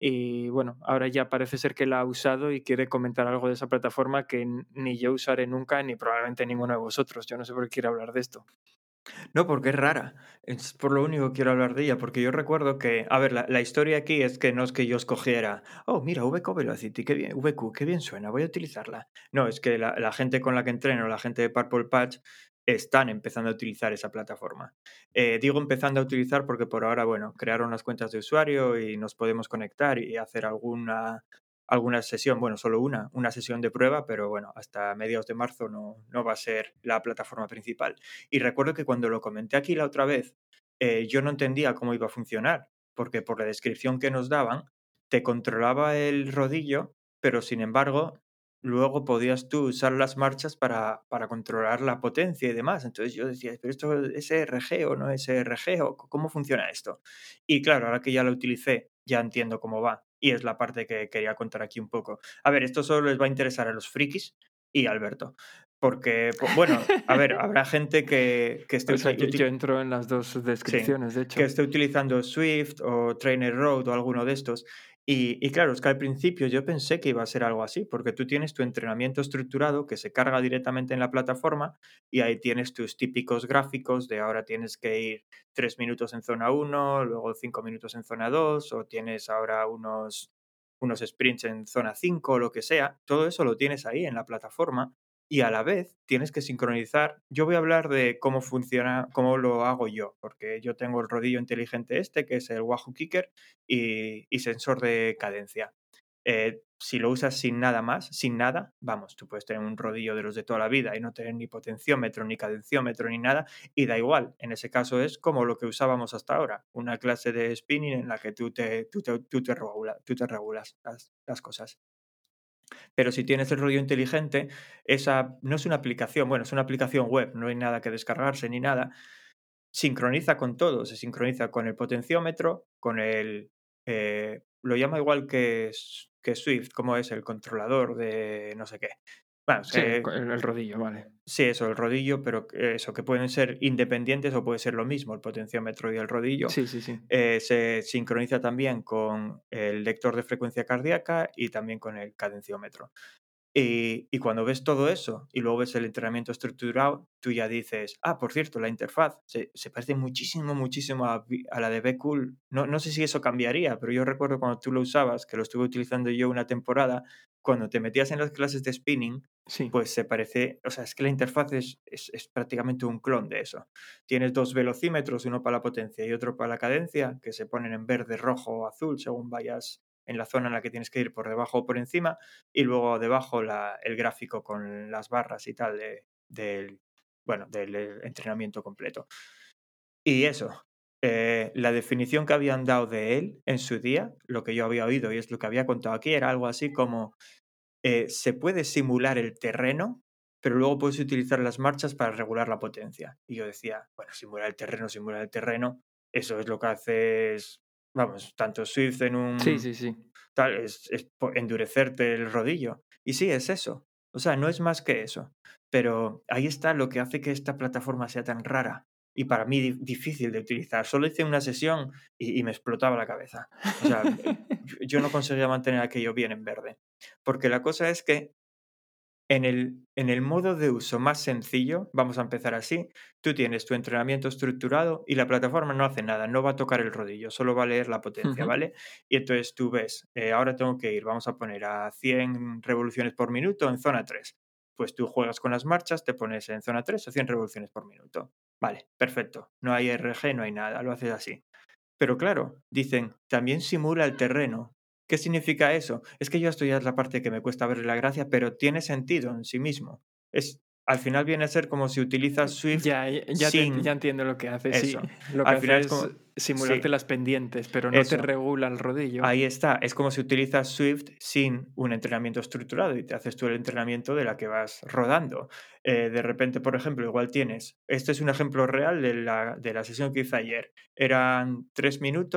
Y bueno, ahora ya parece ser que la ha usado y quiere comentar algo de esa plataforma que n- ni yo usaré nunca, ni probablemente ninguno de vosotros. Yo no sé por qué quiere hablar de esto. No, porque es rara. Es por lo único que quiero hablar de ella, porque yo recuerdo que, a ver, la, la historia aquí es que no es que yo escogiera, oh, mira, V Q Velocity, qué bien, V Q, qué bien suena, voy a utilizarla. No, es que la, la gente con la que entreno, la gente de Purple Patch, están empezando a utilizar esa plataforma. Eh, digo empezando a utilizar porque por ahora, bueno, crearon las cuentas de usuario y nos podemos conectar y hacer alguna, alguna sesión, bueno, solo una, una sesión de prueba, pero bueno, hasta mediados de marzo no, no va a ser la plataforma principal. Y recuerdo que cuando lo comenté aquí la otra vez, eh, yo no entendía cómo iba a funcionar, porque por la descripción que nos daban, te controlaba el rodillo, pero sin embargo, luego podías tú usar las marchas para, para controlar la potencia y demás. Entonces yo decía, ¿pero esto es E R G o no es E R G? ¿O cómo funciona esto? Y claro, ahora que ya lo utilicé, ya entiendo cómo va. Y es la parte que quería contar aquí un poco. A ver, esto solo les va a interesar a los frikis y a Alberto. Porque, po- bueno, a ver, habrá gente que, que esté O sea, yo, uti- yo entro en las dos sí, descripciones, de que hecho. esté utilizando Swift o Trainer Road o alguno de estos. Y, y claro, es que al principio yo pensé que iba a ser algo así, porque tú tienes tu entrenamiento estructurado que se carga directamente en la plataforma y ahí tienes tus típicos gráficos de ahora tienes que ir tres minutos en zona uno, luego cinco minutos en zona dos, o tienes ahora unos, unos sprints en zona cinco o lo que sea. Todo eso lo tienes ahí en la plataforma y a la vez tienes que sincronizar. Yo voy a hablar de cómo funciona, cómo lo hago yo, porque yo tengo el rodillo inteligente este, que es el Wahoo Kicker, y, y sensor de cadencia. Eh, si lo usas sin nada más, sin nada, vamos, tú puedes tener un rodillo de los de toda la vida y no tener ni potenciómetro, ni cadenciómetro, ni nada, y da igual. En ese caso es como lo que usábamos hasta ahora, una clase de spinning en la que tú te, tú te, tú te, regula, tú te regulas las, las cosas. Pero si tienes el rodillo inteligente, esa no es una aplicación, bueno, es una aplicación web, no hay nada que descargarse ni nada. Sincroniza con todo, se sincroniza con el potenciómetro, con el... eh, lo llama igual que, S- que Swift, como es el controlador de no sé qué. Bueno, es Sí, el, que el rodillo, vale. sí, eso, el rodillo, pero que- eso, que pueden ser independientes o puede ser lo mismo, el potenciómetro y el rodillo. Sí, sí, sí. Eh, se sincroniza también con el lector de frecuencia cardíaca y también con el cadenciómetro. Y, y cuando ves todo eso y luego ves el entrenamiento estructurado, tú ya dices, ah, por cierto, la interfaz se, se parece muchísimo, muchísimo a, Vi- a la de B-Cool. No, no sé si eso cambiaría, pero yo recuerdo cuando tú lo usabas, que lo estuve utilizando yo una temporada, cuando te metías en las clases de spinning, Sí. pues se parece, o sea, es que la interfaz es, es, es prácticamente un clon de eso. Tienes dos velocímetros, uno para la potencia y otro para la cadencia, que se ponen en verde, rojo o azul según vayas en la zona en la que tienes que ir por debajo o por encima, y luego debajo la, el gráfico con las barras y tal de, del, bueno, del eh, entrenamiento completo. Y eso, eh, la definición que habían dado de él en su día, lo que yo había oído y es lo que había contado aquí, era algo así como eh, se puede simular el terreno, pero luego puedes utilizar las marchas para regular la potencia. Y yo decía, bueno, simular el terreno, simular el terreno, eso es lo que haces, vamos, tanto Swift en Sí, un sí, sí. tal, es, es po- endurecerte el rodillo. Y sí, es eso. O sea, no es más que eso. Pero ahí está lo que hace que esta plataforma sea tan rara y para mí di- difícil de utilizar. Solo hice una sesión y, y me explotaba la cabeza. O sea, eh, yo yo no conseguía mantener aquello bien en verde. Porque la cosa es que en el, en el modo de uso más sencillo, vamos a empezar así, tú tienes tu entrenamiento estructurado y la plataforma no hace nada, no va a tocar el rodillo, solo va a leer la potencia, Ujú. ¿vale? Y entonces tú ves, eh, ahora tengo que ir, vamos a poner a cien revoluciones por minuto en zona tres. Pues tú juegas con las marchas, te pones en zona tres o cien revoluciones por minuto. Vale, perfecto. No hay R G, no hay nada, lo haces así. Pero claro, dicen, también simula el terreno. ¿Qué significa eso? Es que yo esto ya es la parte que me cuesta verle la gracia, pero tiene sentido en sí mismo. Es, al final viene a ser como si utilizas Swift Ya, ya, te ent- ya sin entiendo lo que hace, sí. eso. Lo que Al final hace es es como... simularte Sí, las pendientes, pero no te eso. regula el rodillo. Ahí está. Es como si utilizas Swift sin un entrenamiento estructurado y te haces tú el entrenamiento de la que vas rodando. Eh, de repente, por ejemplo, igual tienes... Este es un ejemplo real de la, de la sesión que hice ayer. Eran tres minutos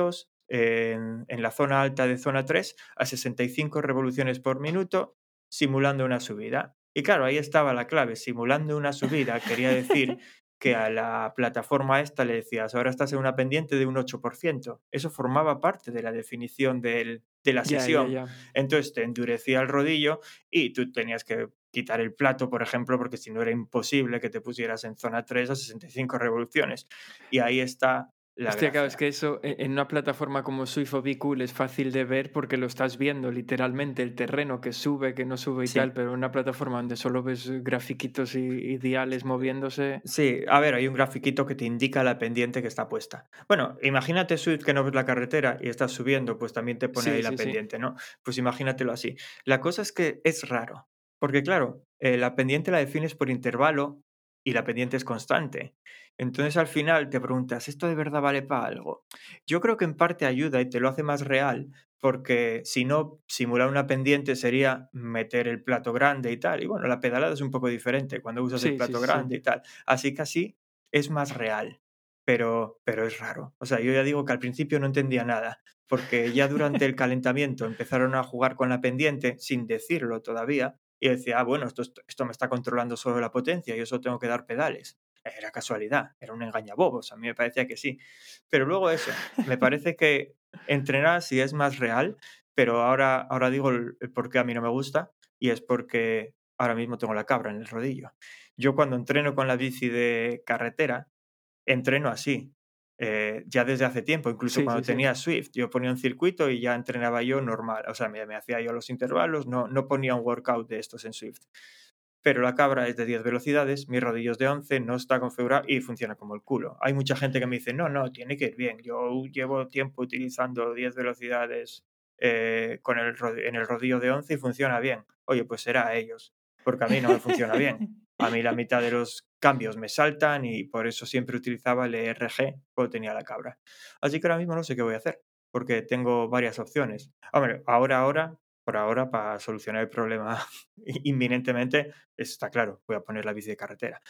en, en la zona alta de zona tres a sesenta y cinco revoluciones por minuto, simulando una subida. Y claro, ahí estaba la clave, simulando una subida quería decir que a la plataforma esta le decías, ahora estás en una pendiente de un ocho por ciento. Eso formaba parte de la definición del, de la Ya, ya, sesión. ya. Entonces te endurecía el rodillo y tú tenías que quitar el plato, por ejemplo, porque si no era imposible que te pusieras en zona tres a sesenta y cinco revoluciones. Y ahí está la Hostia, claro, es gracia. que eso e- en una plataforma como Swift o Be Cool es fácil de ver porque lo estás viendo literalmente, el terreno que sube, que no sube y Sí. tal, pero en una plataforma donde solo ves grafiquitos y, y diales moviéndose. Sí, a ver, hay un grafiquito que te indica la pendiente que está puesta. Bueno, imagínate Swift que no ves la carretera y estás subiendo, pues también te pone ahí Sí, la sí, sí. pendiente, ¿no? Pues imagínatelo así. La cosa es que es raro, porque claro, eh, la pendiente la defines por intervalo y la pendiente es constante. Entonces al final te preguntas, ¿esto de verdad vale para algo? Yo creo que en parte ayuda y te lo hace más real, porque si no, simular una pendiente sería meter el plato grande y tal. Y bueno, la pedalada es un poco diferente cuando usas el Sí, sí, plato sí, sí. grande y tal. Así que así es más real, pero, pero es raro. O sea, yo ya digo que al principio no entendía nada, porque ya durante el calentamiento empezaron a jugar con la pendiente sin decirlo todavía, y decía, ah, bueno, esto, esto me está controlando solo la potencia y eso tengo que dar pedales. Era casualidad, era un engañabobos, a mí me parecía que sí. Pero luego eso, me parece que entrenar sí es más real, pero ahora, ahora digo el, el por qué a mí no me gusta, y es porque ahora mismo tengo la cabra en el rodillo. Yo cuando entreno con la bici de carretera, entreno así, eh, ya desde hace tiempo, incluso Sí, cuando sí, sí. tenía Swift, yo ponía un circuito y ya entrenaba yo normal, o sea, me, me hacía yo los intervalos, no, no ponía un workout de estos en Swift. Pero la cabra es de diez velocidades, mi rodillo es de once, no está configurado y funciona como el culo. Hay mucha gente que me dice, no, no, tiene que ir bien. Yo llevo tiempo utilizando diez velocidades eh, con el, rod- en el rodillo de once y funciona bien. Oye, pues será a ellos, porque a mí no me funciona bien. A mí la mitad de los cambios me saltan y por eso siempre utilizaba el E R G cuando tenía la cabra. Así que ahora mismo no sé qué voy a hacer, porque tengo varias opciones. Hombre, ahora, ahora, por ahora, para solucionar el problema inminentemente, está claro, voy a poner la bici de carretera.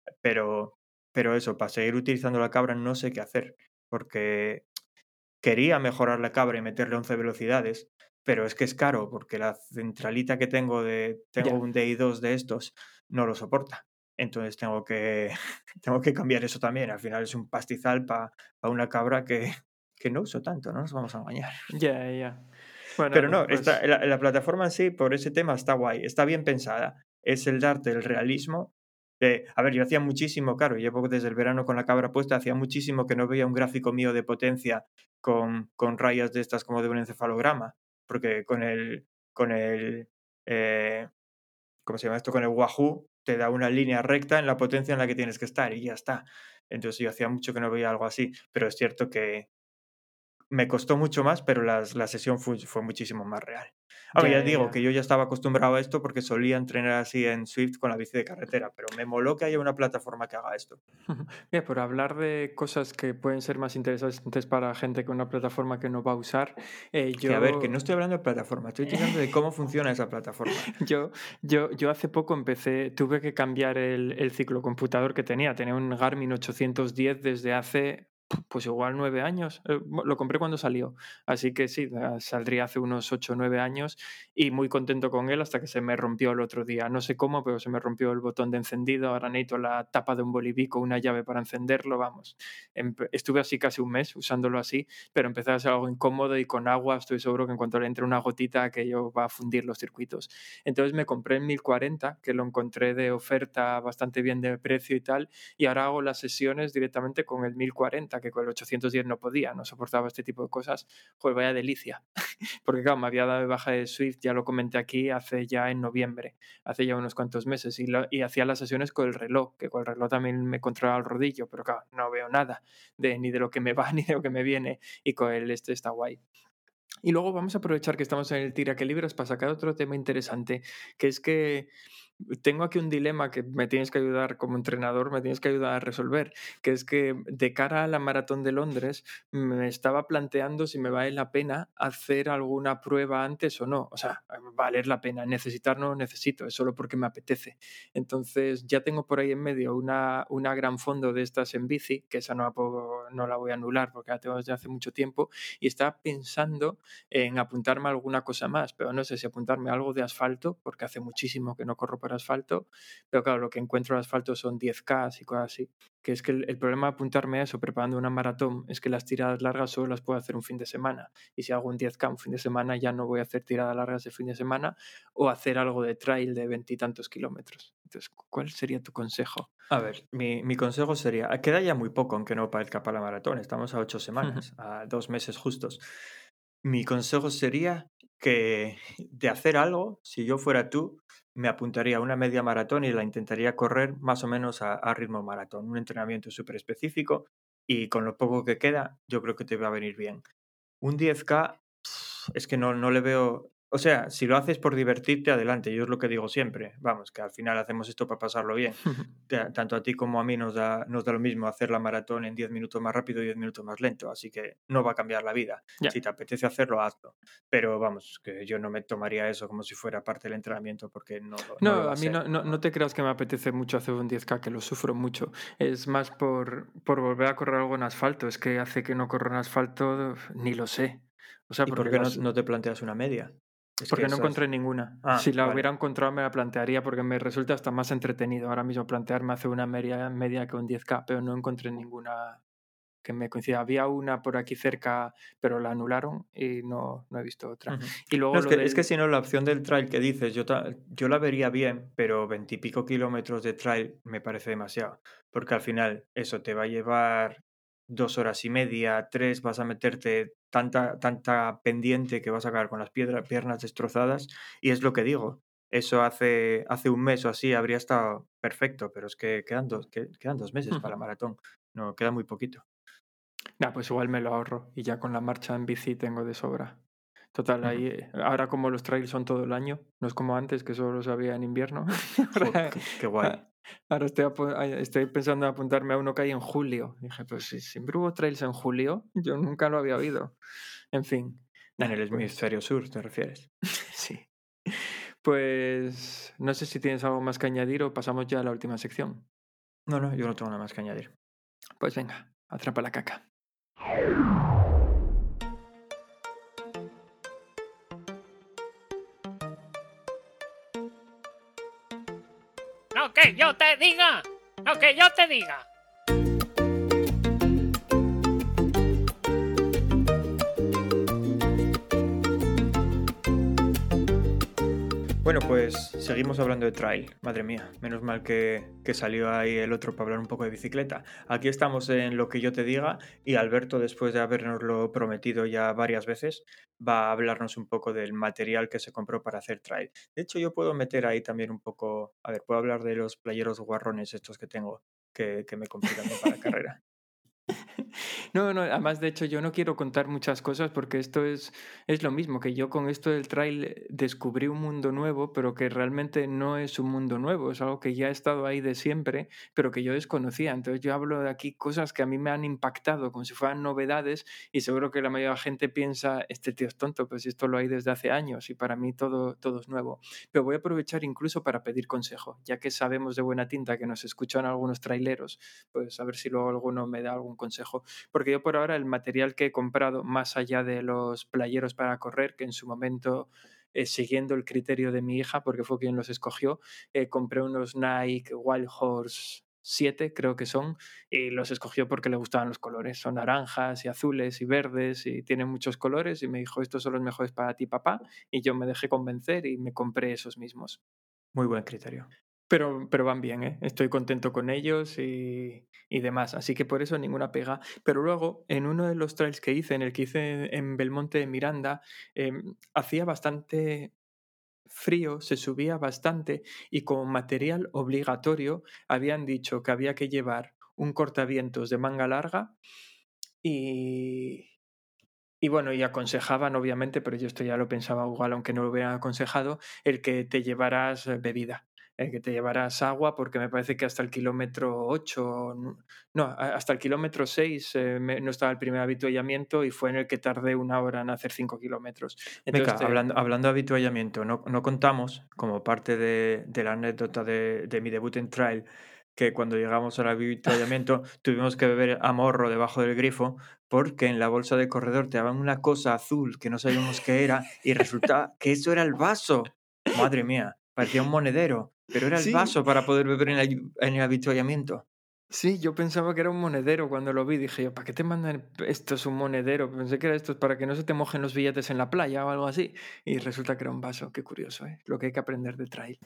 Pero, pero eso, para seguir utilizando la cabra no sé qué hacer, porque quería mejorar la cabra y meterle once velocidades, pero es que es caro, porque la centralita que tengo de, tengo Ya. un D I dos de estos, no lo soporta. Entonces tengo que, tengo que cambiar eso también. Al final es un pastizal para una cabra que, que no uso tanto, no nos vamos a engañar. Ya, ya. Bueno, Pero no, pues está, la, la plataforma en sí, por ese tema, está guay, está bien pensada. Es el darte el realismo. de- a ver, yo hacía muchísimo, claro, llevo desde el verano con la cabra puesta, hacía muchísimo que no veía un gráfico mío de potencia con, con rayas de estas como de un encefalograma, porque con el, con el, eh, ¿cómo se llama esto? Con el Wahoo te da una línea recta en la potencia en la que tienes que estar y ya está. Entonces yo hacía mucho que no veía algo así, pero es cierto que, me costó mucho más, pero las la sesión fue fue muchísimo más real. Ahora, ya, ya ya, digo que ya. yo ya estaba acostumbrado a esto porque solía entrenar así en Swift con la bici de carretera, pero me moló que haya una plataforma que haga esto. Mira, por hablar de cosas que pueden ser más interesantes para gente con una plataforma que no va a usar, eh, Que a ver, que yo, no estoy hablando de plataforma, estoy hablando de cómo funciona esa plataforma. yo, yo, yo hace poco empecé, tuve que cambiar el, el ciclocomputador que tenía. Tenía un Garmin ochocientos diez desde hace, pues igual nueve años. Eh, bu- Lo compré cuando salió, así que sí, ah, saldría hace unos ocho o nueve años y muy contento con él hasta que se me rompió el otro día. No sé cómo, pero se me rompió el botón de encendido. Ahora necesito la tapa de un bolivico, una llave para encenderlo, vamos. Empe- Estuve así casi un mes usándolo así, pero empezó a ser algo incómodo y con agua estoy seguro que en cuanto le entre una gotita aquello va a fundir los circuitos. Entonces me compré el mil cuarenta, que lo encontré de oferta bastante bien de precio y tal, y ahora hago las sesiones directamente con el mil cuarenta, que con el ochocientos diez no podía, no soportaba este tipo de cosas. Pues vaya delicia. Porque claro, me había dado de baja de Swift, ya lo comenté aquí, hace ya en noviembre, hace ya unos cuantos meses, y, lo- y hacía las sesiones con el reloj, que con el reloj también me controlaba el rodillo, pero claro, no veo nada de, ni de lo que me va ni de lo que me viene, y con el este está guay. Y luego vamos a aprovechar que estamos en el Tira que Libras para sacar otro tema interesante, que es que tengo aquí un dilema que me tienes que ayudar como entrenador, me tienes que ayudar a resolver, que es que de cara a la maratón de Londres me estaba planteando si me vale la pena hacer alguna prueba antes o no. O sea, valer la pena, necesitar no necesito, es solo porque me apetece. Entonces ya tengo por ahí en medio una, una gran fondo de estas en bici, que esa no la, puedo, no la voy a anular porque la tengo desde hace mucho tiempo, y estaba pensando en apuntarme a alguna cosa más, pero no sé si apuntarme a algo de asfalto, porque hace muchísimo que no corro por asfalto, pero claro, lo que encuentro en asfalto son diez K y cosas así, que es que el, el problema de apuntarme a eso preparando una maratón es que las tiradas largas solo las puedo hacer un fin de semana, y si hago un diez K un fin de semana ya no voy a hacer tiradas largas de fin de semana o hacer algo de trail de veintitantos kilómetros. Entonces, ¿cuál sería tu consejo? A ver, mi, mi consejo sería, queda ya muy poco, aunque no parezca para la maratón, estamos a ocho semanas, a dos meses justos. Mi consejo sería que de hacer algo, si yo fuera tú, me apuntaría a una media maratón y la intentaría correr más o menos a, a ritmo maratón, un entrenamiento súper específico y con lo poco que queda, yo creo que te va a venir bien. Un diez K, pf, es que no, no le veo... O sea, si lo haces por divertirte, adelante. Yo es lo que digo siempre. Vamos, que al final hacemos esto para pasarlo bien. T- Tanto a ti como a mí nos da, nos da lo mismo hacer la maratón en diez minutos más rápido y diez minutos más lento. Así que no va a cambiar la vida. Ya. Si te apetece hacerlo, hazlo. Pero vamos, que yo no me tomaría eso como si fuera parte del entrenamiento porque no, lo- no No, lo va a a mí ser. no, no, no te creas que me apetece mucho hacer un diez K, que lo sufro mucho. Es más por, por volver a correr algo en asfalto. Es que hace que no corro en asfalto, ni lo sé. O sea, ¿Y por porque, qué no, las, no te planteas una media? Es que porque no esas... encontré ninguna. Ah, Si la vale. hubiera encontrado me la plantearía porque me resulta hasta más entretenido ahora mismo plantearme hacer una media, media que un diez K, pero no encontré ninguna que me coincida. Había una por aquí cerca, pero la anularon y no, no he visto otra. Ujú. Y luego No, es lo que, del... es que si no, la opción del trail que dices, yo, ta- yo la vería bien, pero veintipico kilómetros de trail me parece demasiado. Porque al final eso te va a llevar dos horas y media, tres, vas a meterte tanta, tanta pendiente que vas a acabar con las piedra- piernas destrozadas. Y es lo que digo. Eso hace, hace un mes o así habría estado perfecto, pero es que quedan dos, que- quedan dos meses para la maratón. No, queda muy poquito. Nah, pues igual me lo ahorro y ya con la marcha en bici tengo de sobra. Total, Ujú. ahí, eh, ahora como los trails son todo el año, no es como antes que solo los había en invierno. Jo, ahora, qué, qué guay. ahora estoy, apu- ay, estoy pensando en apuntarme a uno que hay en julio. Dije, pues si siempre hubo trails en julio, yo nunca lo había oído. En fin, En nah, el pues hemisferio sur, ¿te refieres? sí. Pues no sé si tienes algo más que añadir o pasamos ya a la última sección. No, no, yo no tengo nada más que añadir. Pues venga, atrapa la caca. Lo que yo te diga, lo que yo te diga. Bueno, pues seguimos hablando de trail. Madre mía, menos mal que, que salió ahí el otro para hablar un poco de bicicleta. Aquí estamos en lo que yo te diga y Alberto, después de habernoslo prometido ya varias veces, va a hablarnos un poco del material que se compró para hacer trail. De hecho, yo puedo meter ahí también un poco, a ver, puedo hablar de los playeros guarrones estos que tengo, que, que me compré también para la carrera. No, no, además de hecho yo no quiero contar muchas cosas porque esto es, es lo mismo, que yo con esto del trail descubrí un mundo nuevo, pero que realmente no es un mundo nuevo, es algo que ya ha estado ahí de siempre, pero que yo desconocía. Entonces yo hablo de aquí cosas que a mí me han impactado como si fueran novedades y seguro que la mayoría de la gente piensa, este tío es tonto, pues esto lo hay desde hace años y para mí todo, todo es nuevo. Pero voy a aprovechar incluso para pedir consejo, ya que sabemos de buena tinta que nos escuchan algunos traileros, pues a ver si luego alguno me da algún consejo. Porque yo por ahora el material que he comprado, más allá de los playeros para correr, que en su momento, eh, siguiendo el criterio de mi hija, porque fue quien los escogió, eh, compré unos Nike Wild Horse siete, creo que son, y los escogió porque le gustaban los colores. Son naranjas y azules y verdes y tienen muchos colores y me dijo, estos son los mejores para ti, papá, y yo me dejé convencer y me compré esos mismos. Muy buen criterio. Pero, pero van bien, ¿eh? Estoy contento con ellos y, y demás. Así que por eso ninguna pega. Pero luego, en uno de los trails que hice, en el que hice en Belmonte de Miranda, eh, hacía bastante frío, se subía bastante y como material obligatorio habían dicho que había que llevar un cortavientos de manga larga y, y bueno, y aconsejaban, obviamente, pero yo esto ya lo pensaba igual, aunque no lo hubieran aconsejado, el que te llevaras eh, bebida. eh, que te llevaras agua, porque me parece que hasta el kilómetro ocho, no, hasta el kilómetro seis eh, me, no estaba el primer habituallamiento y fue en el que tardé una hora en hacer cinco kilómetros. Venga, Entonces, te- hablando, hablando de habituallamiento, no, no contamos, como parte de, de la anécdota de, de mi debut en trail, que cuando llegamos al habituallamiento tuvimos que beber a morro debajo del grifo porque en la bolsa de corredor te daban una cosa azul que no sabíamos qué era y resulta que eso era el vaso. Madre mía, parecía un monedero, pero era el Sí. vaso para poder beber en el, en el habituallamiento. Sí, yo pensaba que era un monedero cuando lo vi. Dije yo, ¿para qué te mandan esto es un monedero? Pensé que era esto para que no se te mojen los billetes en la playa o algo así. Y resulta que era un vaso. Qué curioso, ¿eh? Lo que hay que aprender de trail.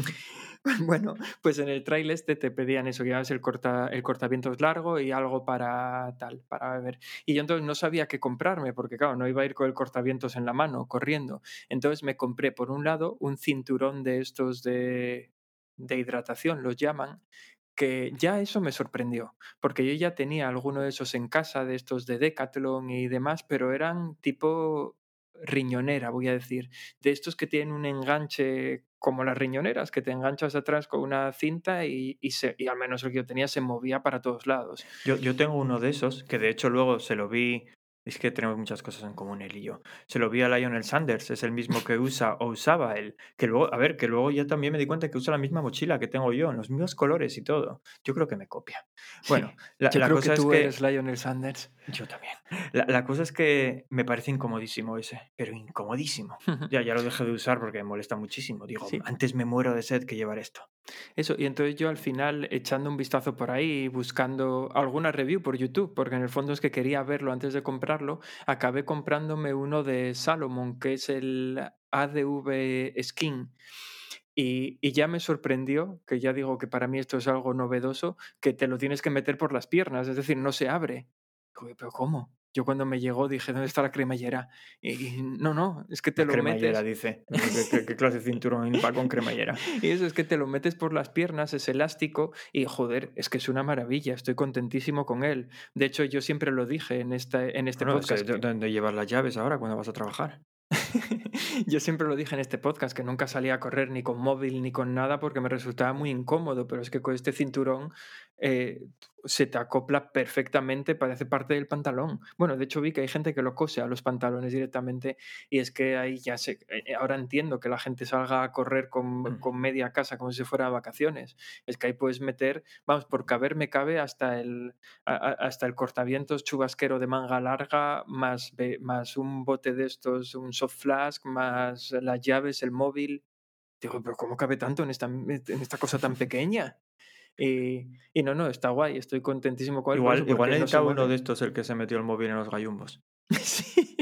Bueno, pues en el trail este te pedían eso, que llevabas el, corta, el cortavientos largo y algo para tal, para beber. Y yo entonces no sabía qué comprarme, porque claro, no iba a ir con el cortavientos en la mano, corriendo. Entonces me compré, por un lado, un cinturón de estos de, de hidratación, los llaman, que ya eso me sorprendió, porque yo ya tenía alguno de esos en casa, de estos de Decathlon y demás, pero eran tipo riñonera, voy a decir, de estos que tienen un enganche como las riñoneras, que te enganchas atrás con una cinta y, y, se, y al menos el que yo tenía se movía para todos lados. Yo, yo tengo uno de esos, que de hecho luego se lo vi, es que tenemos muchas cosas en común él y yo. Se lo vi a Lionel Sanders, es el mismo que usa o usaba él. Que luego, a ver, que luego ya también me di cuenta que usa la misma mochila que tengo yo, en los mismos colores y todo. Yo creo que me copia. Bueno, Sí, la, yo la creo cosa que es tú que... eres Lionel Sanders. Yo también. La, la cosa es que me parece incomodísimo ese, pero incomodísimo. Ya, ya lo dejé de usar porque me molesta muchísimo. Digo, Sí. antes me muero de sed que llevar esto. Eso, y entonces yo al final, echando un vistazo por ahí, buscando alguna review por YouTube, porque en el fondo es que quería verlo antes de comprarlo, acabé comprándome uno de Salomon, que es el A D V Skin. Y, y ya me sorprendió, que ya digo que para mí esto es algo novedoso, que te lo tienes que meter por las piernas, es decir, no se abre. Joder, ¿pero cómo? Yo cuando me llegó dije, ¿dónde está la cremallera? Y, y no, no, es que te La lo cremallera, metes. dice. No sé qué, qué- qué clase de cinturón va con cremallera. Y eso es que te lo metes por las piernas, es elástico y joder, es que es una maravilla, estoy contentísimo con él. De hecho, yo siempre lo dije en, esta, en este Bueno, es que podcast. que- ¿dónde llevas las llaves ahora cuando vas a trabajar? Yo siempre lo dije en este podcast que nunca salía a correr ni con móvil ni con nada porque me resultaba muy incómodo, pero es que con este cinturón eh, se te acopla perfectamente, parece parte del pantalón. Bueno, de hecho vi que hay gente que lo cose a los pantalones directamente y es que ahí ya sé, eh, ahora entiendo que la gente salga a correr con, Mm. con media casa como si fuera vacaciones. Es que ahí puedes meter, vamos, por caber me cabe hasta el, a- a- hasta el cortavientos chubasquero de manga larga, más, be- más un bote de estos, un soft flask, más las llaves, el móvil. Digo, pero ¿cómo cabe tanto en esta, en esta cosa tan pequeña? Y, y no, no, está guay, estoy contentísimo con él por Igual, eso, igual porque no se necesitaba uno mueve. de estos el que se metió el móvil en los gallumbos. Sí.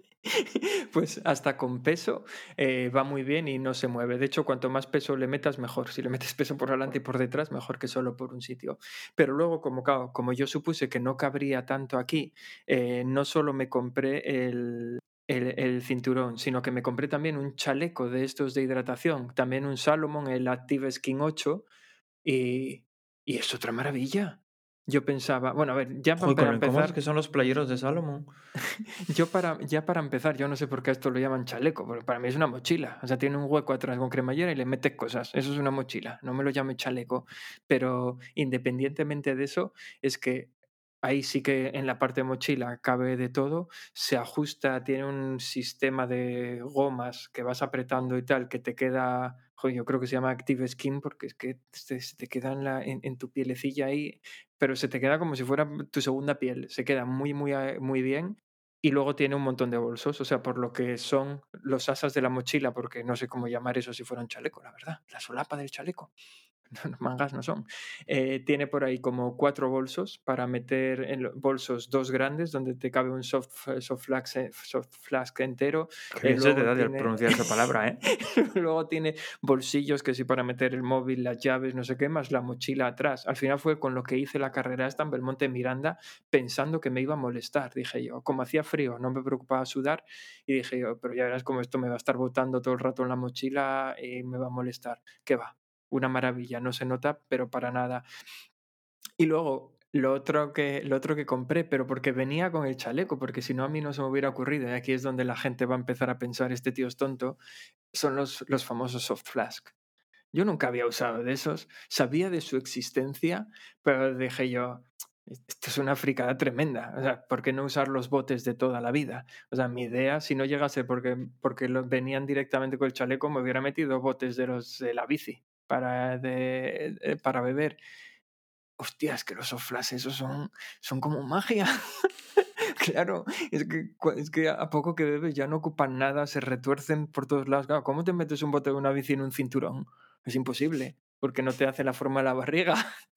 Pues hasta con peso eh, va muy bien y no se mueve. De hecho, cuanto más peso le metas, mejor. Si le metes peso por delante y por detrás, mejor que solo por un sitio. Pero luego, como, claro, como yo supuse que no cabría tanto aquí, eh, no solo me compré el, el, el cinturón, sino que me compré también un chaleco de estos de hidratación, también un Salomon, el Active Skin ocho, y, y es otra maravilla. Yo pensaba, bueno, a ver, ya Joder, para con lo incómodos empezar, que son los playeros de Salomon. yo para, ya para empezar, yo no sé por qué a esto lo llaman chaleco, porque para mí es una mochila. O sea, tiene un hueco atrás con cremallera y le metes cosas. Eso es una mochila, no me lo llame chaleco. Pero independientemente de eso, es que ahí sí que en la parte de mochila cabe de todo, se ajusta, tiene un sistema de gomas que vas apretando y tal, que te queda, joder, yo creo que se llama Active Skin, porque es que se, se te queda en, la, en, en tu pielecilla ahí, pero se te queda como si fuera tu segunda piel. Se queda muy, muy, eh, muy bien. Y luego tiene un montón de bolsos, o sea, por lo que son los asas de la mochila, porque no sé cómo llamar eso si fuera un chaleco, la verdad. La solapa del chaleco. Los mangas no son. Eh, tiene por ahí como cuatro bolsos para meter en los bolsos dos grandes donde te cabe un soft, soft, flask, soft flask entero. Qué Eh, bien se te luego da de tiene, pronunciar esa palabra, ¿eh? luego tiene bolsillos que sí para meter el móvil, las llaves, no sé qué, más la mochila atrás. Al final fue con lo que hice la carrera esta en Belmonte Miranda, pensando que me iba a molestar. Dije yo, como hacía frío, no me preocupaba sudar y dije yo, pero ya verás como esto me va a estar botando todo el rato en la mochila y me va a molestar. ¿Qué va? Una maravilla, no se nota, pero para nada. Y luego, lo otro que, lo otro que compré, pero porque venía con el chaleco, porque si no a mí no se me hubiera ocurrido, y aquí es donde la gente va a empezar a pensar, este tío es tonto, son los, los famosos soft flask. Yo nunca había usado de esos, sabía de su existencia, pero dije yo, esto es una fricada tremenda. O sea, ¿por qué no usar los botes de toda la vida? O sea, mi idea, si no llegase porque, porque lo- venían directamente con el chaleco, me hubiera metido botes de los de la bici para, de, eh, para beber. Hostia, es que los soft flash esos son, son como magia. Claro, es que, cua- es que a poco que bebes ya no ocupan nada, se retuercen por todos lados. Claro, ¿cómo te metes un bote de una bici en un cinturón? Es imposible, porque no te hace la forma de la barriga.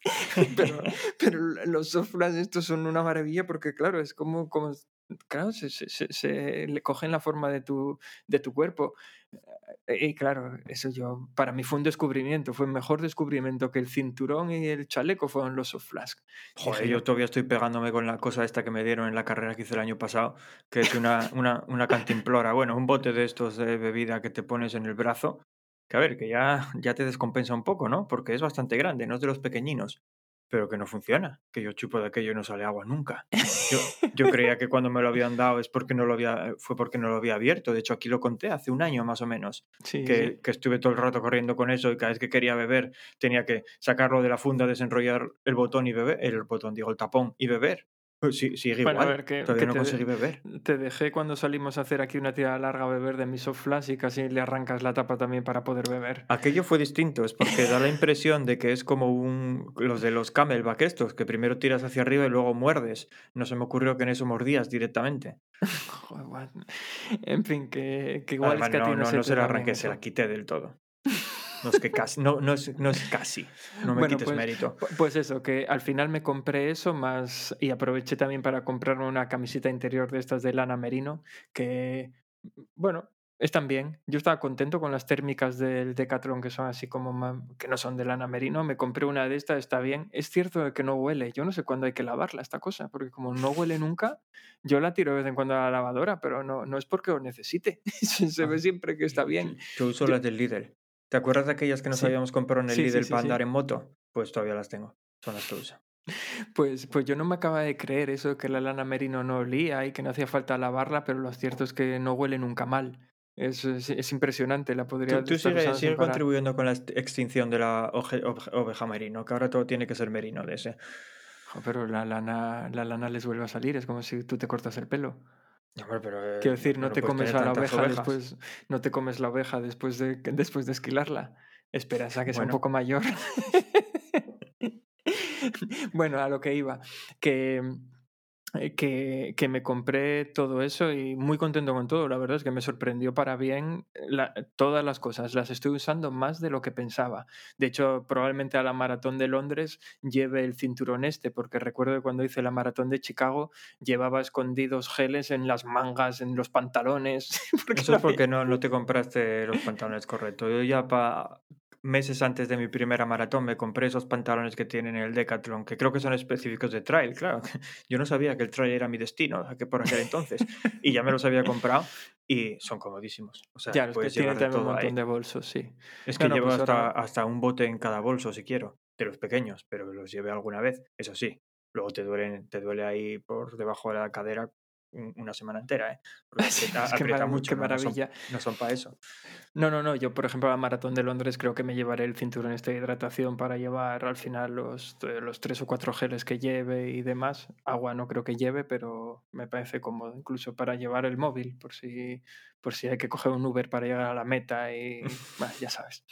Pero, pero los soft flash estos son una maravilla porque, claro, es como, como claro, se, se, se- se le cogen la forma de tu, de tu cuerpo. Eh, Y claro, eso yo, para mí fue un descubrimiento, fue un mejor descubrimiento que el cinturón y el chaleco fueron los soft flask. Joder, Dije yo yo, todavía estoy pegándome con la cosa esta que me dieron en la carrera que hice el año pasado, que es una, una, una cantimplora. Bueno, un bote de estos de bebida que te pones en el brazo, que a ver, que ya, ya te descompensa un poco, ¿no? Porque es bastante grande, no es de los pequeñinos, pero que no funciona, que yo chupo de aquello y no sale agua nunca. Yo, yo creía que cuando me lo habían dado es porque no lo había, fue porque no lo había abierto. De hecho, aquí lo conté hace un año más o menos, sí, que, sí. que estuve todo el rato corriendo con eso y cada vez que quería beber tenía que sacarlo de la funda, desenrollar el botón y beber, el botón, digo, el tapón y beber. Pues sí, sigue Bueno, a igual. ver, que, Todavía que no te, conseguí de- beber. te dejé cuando salimos a hacer aquí una tirada larga a beber de mi soft flash y casi le arrancas la tapa también para poder beber. Aquello fue distinto, es porque da la impresión de que es como un los de los Camelback estos, que primero tiras hacia arriba y luego muerdes. No se me ocurrió que en eso mordías directamente. Joder, guau. En fin, que, que igual es Además, que a ti no, no no, se no se te la da bien arranqué, se la eso. quité del todo. No es que casi, no, no es, no es casi. No me Bueno, quites pues, mérito. pu- pues eso, que al final me compré eso más y aproveché también para comprarme una camiseta interior de estas de lana merino que, bueno, están bien. Yo estaba contento con las térmicas del Decathlon que son así como ma- que no son de lana merino. Me compré una de estas, está bien. Es cierto que no huele. Yo no sé cuándo hay que lavarla esta cosa, porque como no huele nunca, yo la tiro de vez en cuando a la lavadora, pero no, no es porque lo necesite. Se se ve Ah, siempre que está bien. Yo uso Yo- las del Lidl. ¿Te acuerdas de aquellas que nos sí, habíamos comprado en el sí, sí, Lidl sí, para andar sí. en moto? Pues todavía las tengo. Son las que uso. Pues, pues yo no me acaba de creer eso de que la lana merino no olía y que no hacía falta lavarla, pero lo cierto es que no huele nunca mal. Es, es, es impresionante, la podría Tú, tú estar sigue, usando sin sigue parar. contribuyendo con la est- extinción de la oje- oje- oveja merino, que ahora todo tiene que ser merino de ese. Jo, pero la lana, la lana les vuelve a salir, es como si tú te cortas el pelo. Hombre, pero eh, Quiero no, decir, no no te puedes comes tener a la tantas oveja ovejas. después, no te comes la oveja después de, después de esquilarla. Esperas a que sea un Bueno. poco mayor. Bueno, a lo que iba, que, eh, que, que me compré todo eso y muy contento con todo. La verdad es que me sorprendió para bien la- todas las cosas. Las estoy usando más de lo que pensaba. De hecho, probablemente a la maratón de Londres lleve el cinturón este, porque recuerdo que cuando hice la maratón de Chicago llevaba escondidos geles en las mangas, en los pantalones. porque Eso no es había- porque no, no te compraste los pantalones correctos. Yo ya pa meses antes de mi primera maratón me compré esos pantalones que tienen el Decathlon, que creo que son específicos de trail, claro. Yo no sabía que el trail era mi destino que por aquel entonces. Y ya me los había comprado y son comodísimos. O sea, Ya, los que puedes tienen llevar de también un todo montón ahí. de bolsos, sí. Es No, que no, llevo pues hasta, ahora... hasta un bote en cada bolso si quiero, de los pequeños, pero los llevé alguna vez, eso sí. Luego te duele, te duele ahí por debajo de la cadera un- una semana entera, ¿eh? Porque Sí, aprieta, es que aprieta marav- mucho, qué no, no son, maravilla. no son para eso. No, no, no. Yo, por ejemplo, a la maratón de Londres creo que me llevaré el cinturón este de hidratación para llevar al final los, eh, los tres o cuatro geles que lleve y demás. Agua no creo que lleve, pero me parece cómodo. Incluso para llevar el móvil, por si, por si hay que coger un Uber para llegar a la meta y, bueno, ya sabes.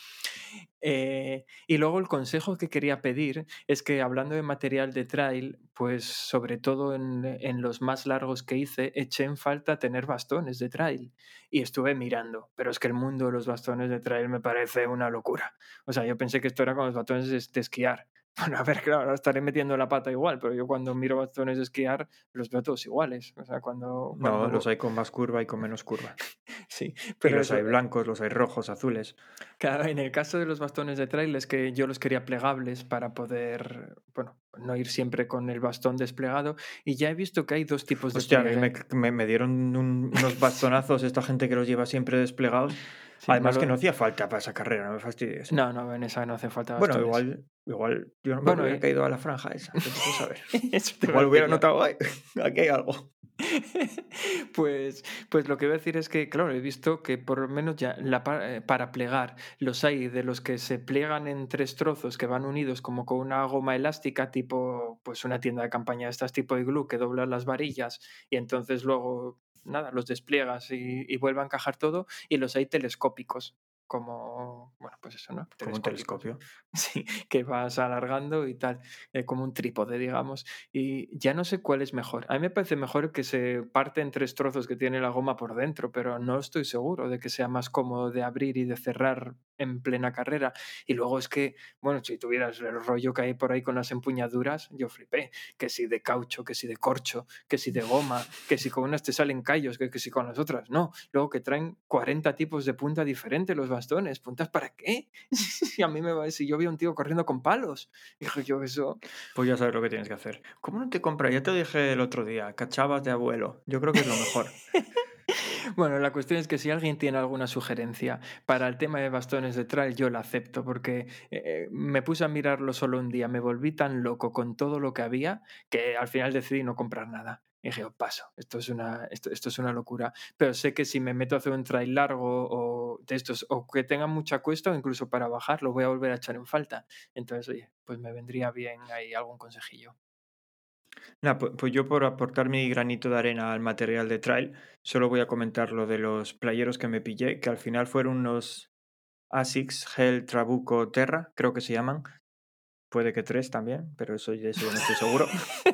Eh, y luego el consejo que quería pedir es que hablando de material de trail, pues sobre todo en, en los más largos que hice, eché en falta tener bastones de trail. Y estuve mirando, pero es que el mundo de los bastones de trail me parece una locura. O sea, yo pensé que esto era con los bastones de, de esquiar. Bueno, a ver, claro, ahora estaré metiendo la pata igual, pero yo cuando miro bastones de esquiar los veo todos iguales. O sea, cuando... No, cuando... los hay con más curva y con menos curva. Sí, Y pero los eso, hay blancos, los hay rojos, azules. claro, en el caso de los bastones de trail es que yo los quería plegables para poder, bueno, no ir siempre con el bastón desplegado y ya he visto que hay dos tipos de Hostia, a mí pliegue. me, me- me dieron un- unos bastonazos esta gente que los lleva siempre desplegados. Sí, Además malo- que no hacía falta para esa carrera, no me fastidies. ¿eh? No, no, en esa no hace falta Bueno, bastones. igual, igual yo no me Bueno, hubiera eh, caído a la franja esa, ¿qué te puedo saber? eso te iba a Igual hubiera decir yo. notado, "Ay, aquí hay algo". Pues, pues lo que voy a decir es que, claro, he visto que por lo menos ya la pa- eh, para plegar los hay de los que se pliegan en tres trozos que van unidos como con una goma elástica, tipo pues una tienda de campaña de estas tipo iglú que doblan las varillas y entonces luego, nada, los despliegas y, y vuelve a encajar todo, y los hay telescópicos. Como, bueno, pues eso, ¿no? Como un Telescópicos. telescopio. Sí, que vas alargando y tal, eh, como un trípode, digamos. Y ya no sé cuál es mejor. A mí me parece mejor que se parte en tres trozos que tiene la goma por dentro, pero no estoy seguro de que sea más cómodo de abrir y de cerrar en plena carrera. Y luego es que, bueno, si tuvieras el rollo que hay por ahí con las empuñaduras, yo flipé. Que si de caucho, que si de corcho, que si de goma, que si con unas te salen callos, que, que si con las otras no. Luego que traen cuarenta tipos de punta diferentes los bastones. ¿Puntas para qué? Y a mí me va, si yo vi a un tío corriendo con palos. Dije yo, eso. Pues ya sabes lo que tienes que hacer. ¿Cómo no te compras? Ya te dije el otro día, cachabas de abuelo. Yo creo que es lo mejor. Bueno, la cuestión es que si alguien tiene alguna sugerencia para el tema de bastones de trail, yo la acepto, porque eh, me puse a mirarlo solo un día, me volví tan loco con todo lo que había que al final decidí no comprar nada. Y dije, "Oh, paso, esto es, una, esto, esto es una locura". Pero sé que si me meto a hacer un trail largo o de estos, o que tenga mucha cuesta, o incluso para bajar, lo voy a volver a echar en falta. Entonces, oye, pues me vendría bien ahí algún consejillo. Nah, pu- pues yo por aportar mi granito de arena al material de trail, solo voy a comentar lo de los playeros que me pillé, que al final fueron unos Asics Gel Trabuco Terra, creo que se llaman. Puede que tres también, pero eso, de eso ya no estoy seguro.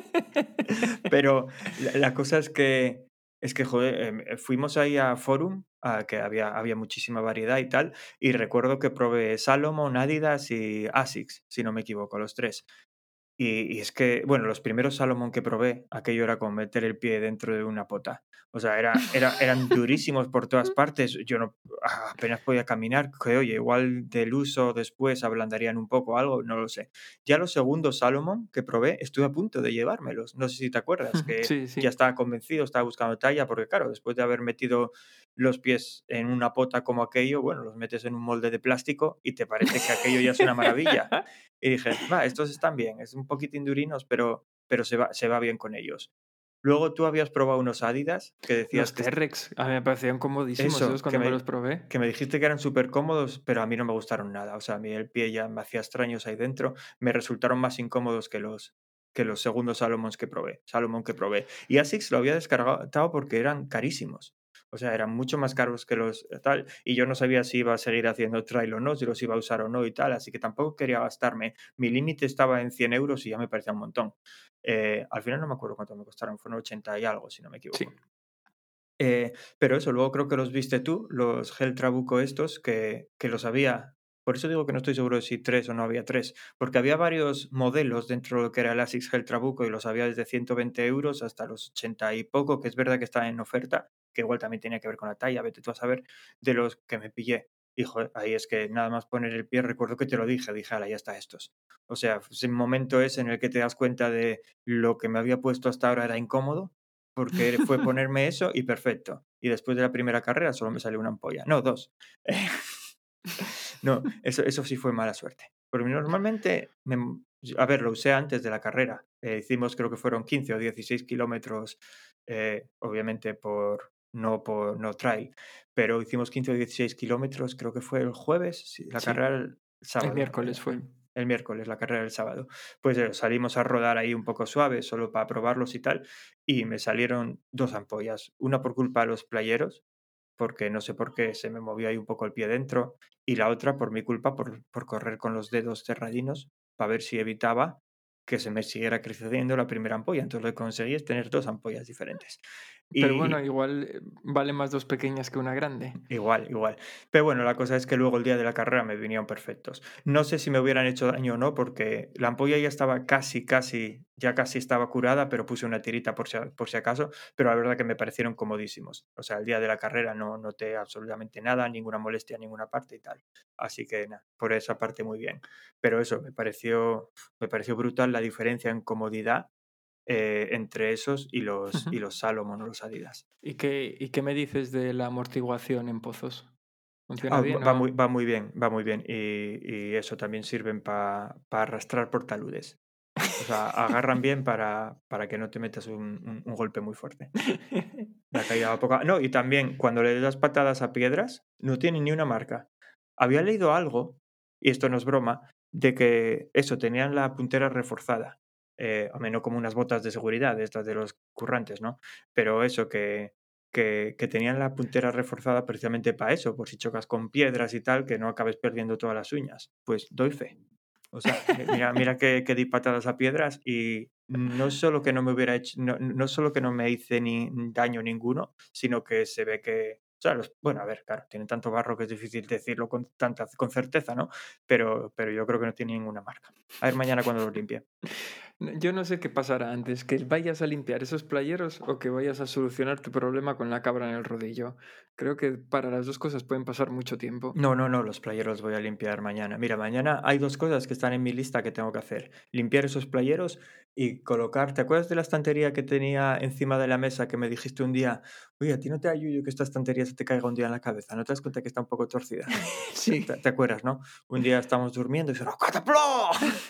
Pero la, la cosa es que, es que, joder, em, eh, fuimos ahí a Forum, a que había, había muchísima variedad y tal, y recuerdo que probé Salomon, Adidas y Asics, si no me equivoco, los tres. Y, y es que, bueno, los primeros Salomon que probé, aquello era como meter el pie dentro de una pota. O sea, era, era, eran durísimos por todas partes. Yo no ah, apenas podía caminar. Que oye, igual del uso después ablandarían un poco algo, no lo sé. Ya los segundos Salomon que probé, estuve a punto de llevármelos. No sé si te acuerdas, que Sí, ya sí. estaba convencido, estaba buscando talla, porque claro, después de haber metido los pies en una pota como aquello, bueno, los metes en un molde de plástico y te parece que aquello ya es una maravilla. Y dije, va, estos están bien, es un poquito indurinos, pero, pero se, va, se va bien con ellos. Luego tú habías probado unos Adidas que decías Los que T-Rex, a mí me parecían comodísimos esos eso, que cuando me me, los probé. que me dijiste que eran súper cómodos, pero a mí no me gustaron nada. O sea, a mí el pie ya me hacía extraños ahí dentro, me resultaron más incómodos que los, que los segundos Salomons que probé, Salomon que probé. Y Asics lo había descargado porque eran carísimos. O sea, eran mucho más caros que los tal. Y yo no sabía si iba a seguir haciendo trail o no, si los iba a usar o no y tal. Así que tampoco quería gastarme. Mi límite estaba en cien euros y ya me parecía un montón. Eh, al final no me acuerdo cuánto me costaron. Fueron ochenta y algo, si no me Sí. equivoco. Eh, pero eso, luego creo que los viste tú, los Gel Trabuco estos, que, que los había. Por eso digo que no estoy seguro de si tres o no había tres, porque había varios modelos dentro de lo que era el Asics Gel Trabuco y los había desde ciento veinte euros hasta los ochenta y poco, que es verdad que está en oferta, que igual también tenía que ver con la talla, vete tú a saber, de los que me pillé. Y joder, ahí es que nada más poner el pie, recuerdo que te lo dije, dije, ala, ya está estos. O sea, ese momento es en el que te das cuenta de lo que me había puesto hasta ahora era incómodo, porque fue ponerme eso y perfecto. Y después de la primera carrera solo me salió una ampolla. No, dos. No, eso, eso sí fue mala suerte. Porque normalmente, me, a ver, lo usé antes de la carrera. Eh, hicimos, creo que fueron quince o dieciséis kilómetros, eh, obviamente por no por no trail, pero hicimos quince o dieciséis kilómetros, creo que fue el jueves, sí, la Sí, carrera el sábado. el miércoles eh, fue. El, el miércoles, la carrera del sábado. Pues eh, salimos a rodar ahí un poco suave, solo para probarlos y tal, y me salieron dos ampollas. Una por culpa de los playeros, porque no sé por qué se me movió ahí un poco el pie dentro, y la otra por mi culpa, por, por correr con los dedos cerradinos, para ver si evitaba que se me siguiera creciendo la primera ampolla. Entonces lo que conseguí es tener dos ampollas diferentes. Pero bueno, Y, igual eh, vale más dos pequeñas que una grande. Igual, igual. Pero bueno, la cosa es que luego el día de la carrera me vinieron perfectos. No sé si me hubieran hecho daño o no, porque la ampolla ya estaba casi, casi, ya casi estaba curada, pero puse una tirita por si, por si acaso, pero la verdad que me parecieron comodísimos. O sea, el día de la carrera no noté absolutamente nada, ninguna molestia en ninguna parte y tal. Así que nada, por esa parte muy bien. Pero eso, me pareció, me pareció brutal la diferencia en comodidad eh, entre esos y los, y los Salomon o los Adidas. ¿Y qué, ¿Y qué me dices de la amortiguación en pozos? ¿Funciona Ah, bien va muy, o...? va muy bien, va muy bien. Y, y eso también sirven para arrastrar por taludes. O sea, agarran bien para, para que no te metas un, un- un golpe muy fuerte. La caída va poca. No, y también cuando le das patadas a piedras, no tienen ni una marca. Había leído algo, y esto no es broma, de que eso, tenían la puntera reforzada. Eh, a menos como unas botas de seguridad, estas de los currantes, ¿no? Pero eso, que, que, que tenían la puntera reforzada precisamente para eso, por si chocas con piedras y tal, que no acabes perdiendo todas las uñas. Pues doy fe. O sea, mi- mira, mira que, que di patadas a piedras y no solo que no me hubiera hecho, no, no solo que no me hice ni daño ninguno, sino que se ve que, o sea, los- bueno, a ver, claro, tienen tanto barro que es difícil decirlo con tanta con certeza, ¿no? Pero, pero yo creo que no tiene ninguna marca. A ver mañana cuando los limpie. Yo no sé qué pasará antes, que vayas a limpiar esos playeros o que vayas a solucionar tu problema con la cabra en el rodillo. Creo que para las dos cosas pueden pasar mucho tiempo. No, no, no, los playeros los voy a limpiar mañana. Mira, mañana hay dos cosas que están en mi lista que tengo que hacer. Limpiar esos playeros y colocar. ¿Te acuerdas de la estantería que tenía encima de la mesa que me dijiste un día? Oye, a ti no te ayudo que esta estantería se te caiga un día en la cabeza. ¿No te das cuenta que está un poco torcida? Sí. ¿Te, te acuerdas, no? Un día estábamos durmiendo y se ¡catapló!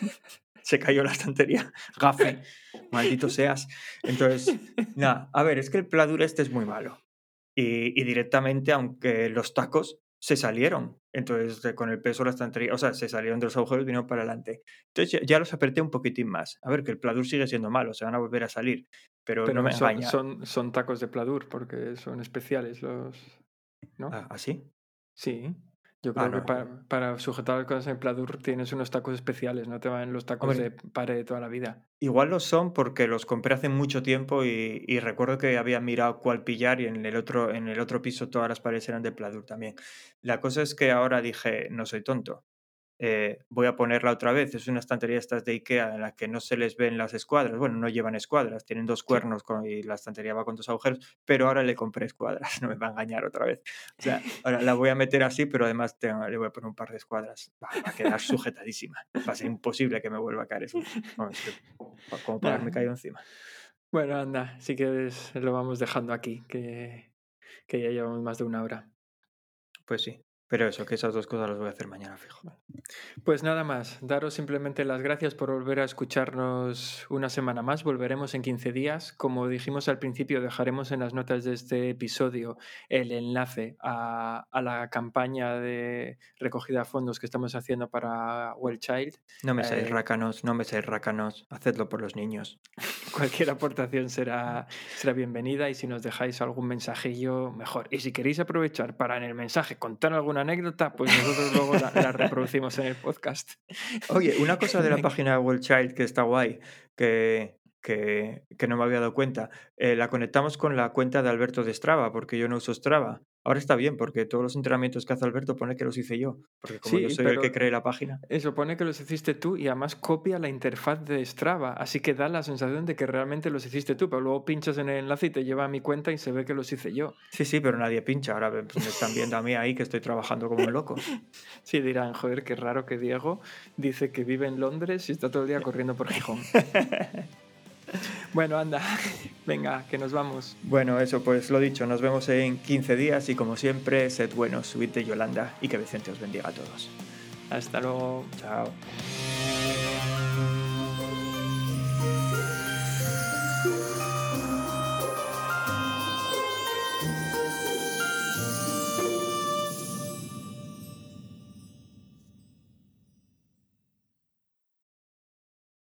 Se cayó la estantería. Gafe, maldito seas. Entonces, nada, a ver, es que el pladur este es muy malo. Y, y directamente, aunque los tacos se salieron. Entonces, de- con el peso de la estantería, o sea, se salieron de los agujeros y vinieron para adelante. Entonces, ya, ya los apreté un poquitín más. A ver, que el pladur sigue siendo malo, se van a volver a salir. Pero, no Pero me son, engaña. son, son tacos de pladur porque son especiales los... ¿No? Ah, ¿así? Sí. Yo Ah, creo que no. para, para sujetar las cosas en pladur tienes unos tacos especiales, no te van los tacos Hombre, de pared de toda la vida. igual los son porque los compré hace mucho tiempo y, y recuerdo que había mirado cuál pillar y en el otro, en el otro piso todas las paredes eran de pladur también. La cosa es que ahora dije, no soy tonto. Eh, voy a ponerla otra vez. Es una estantería estas de IKEA en la que no se les ven las escuadras. Bueno, no llevan escuadras, tienen dos Sí. cuernos con- y la estantería va con dos agujeros, pero ahora le compré escuadras, no me va a engañar otra vez. O sea, ahora la voy a meter así, pero además tengo- le voy a poner un par de escuadras. Va, va a quedar sujetadísima. Va a ser imposible que me vuelva a caer eso. Vamos, es que, pa- como para haberme Nah. caído encima. Bueno, anda, si quieres lo vamos dejando aquí, que, que ya llevamos más de una hora. Pues sí. Pero eso, que esas dos cosas las voy a hacer mañana fijo. Pues nada más, daros simplemente las gracias por volver a escucharnos una semana más. Volveremos en quince días. Como dijimos al principio, dejaremos en las notas de este episodio el enlace a, a la campaña de recogida de fondos que estamos haciendo para Well Child. No me seáis Eh, rácanos, no me seáis rácanos. Hacedlo por los niños. Cualquier aportación será, será bienvenida y si nos dejáis algún mensajillo, mejor. Y si queréis aprovechar para en el mensaje contar alguna anécdota, pues nosotros luego la, la reproducimos en el podcast. Oye, una cosa de la Venga. página de World Child que está guay, que, que, que no me había dado cuenta, eh, la conectamos con la cuenta de Alberto de Strava, porque yo no uso Strava. Ahora está bien, porque todos los entrenamientos que hace Alberto pone que los hice yo, porque como yo Sí, soy el que pero cree la página. eso pone que los hiciste tú y además copia la interfaz de Strava, así que da la sensación de que realmente los hiciste tú, pero luego pinchas en el enlace y te lleva a mi cuenta y se ve que los hice yo. Sí, sí, pero nadie pincha. Ahora pues, me están viendo a mí ahí que estoy trabajando como un loco. Sí, dirán, joder, qué raro que Diego dice que vive en Londres y está todo el día corriendo por Gijón. Bueno, anda, venga, que nos vamos. Bueno, eso, pues lo dicho, nos vemos en quince días y como siempre, sed buenos, subid de Yolanda y que Vicente os bendiga a todos. Hasta luego. Chao.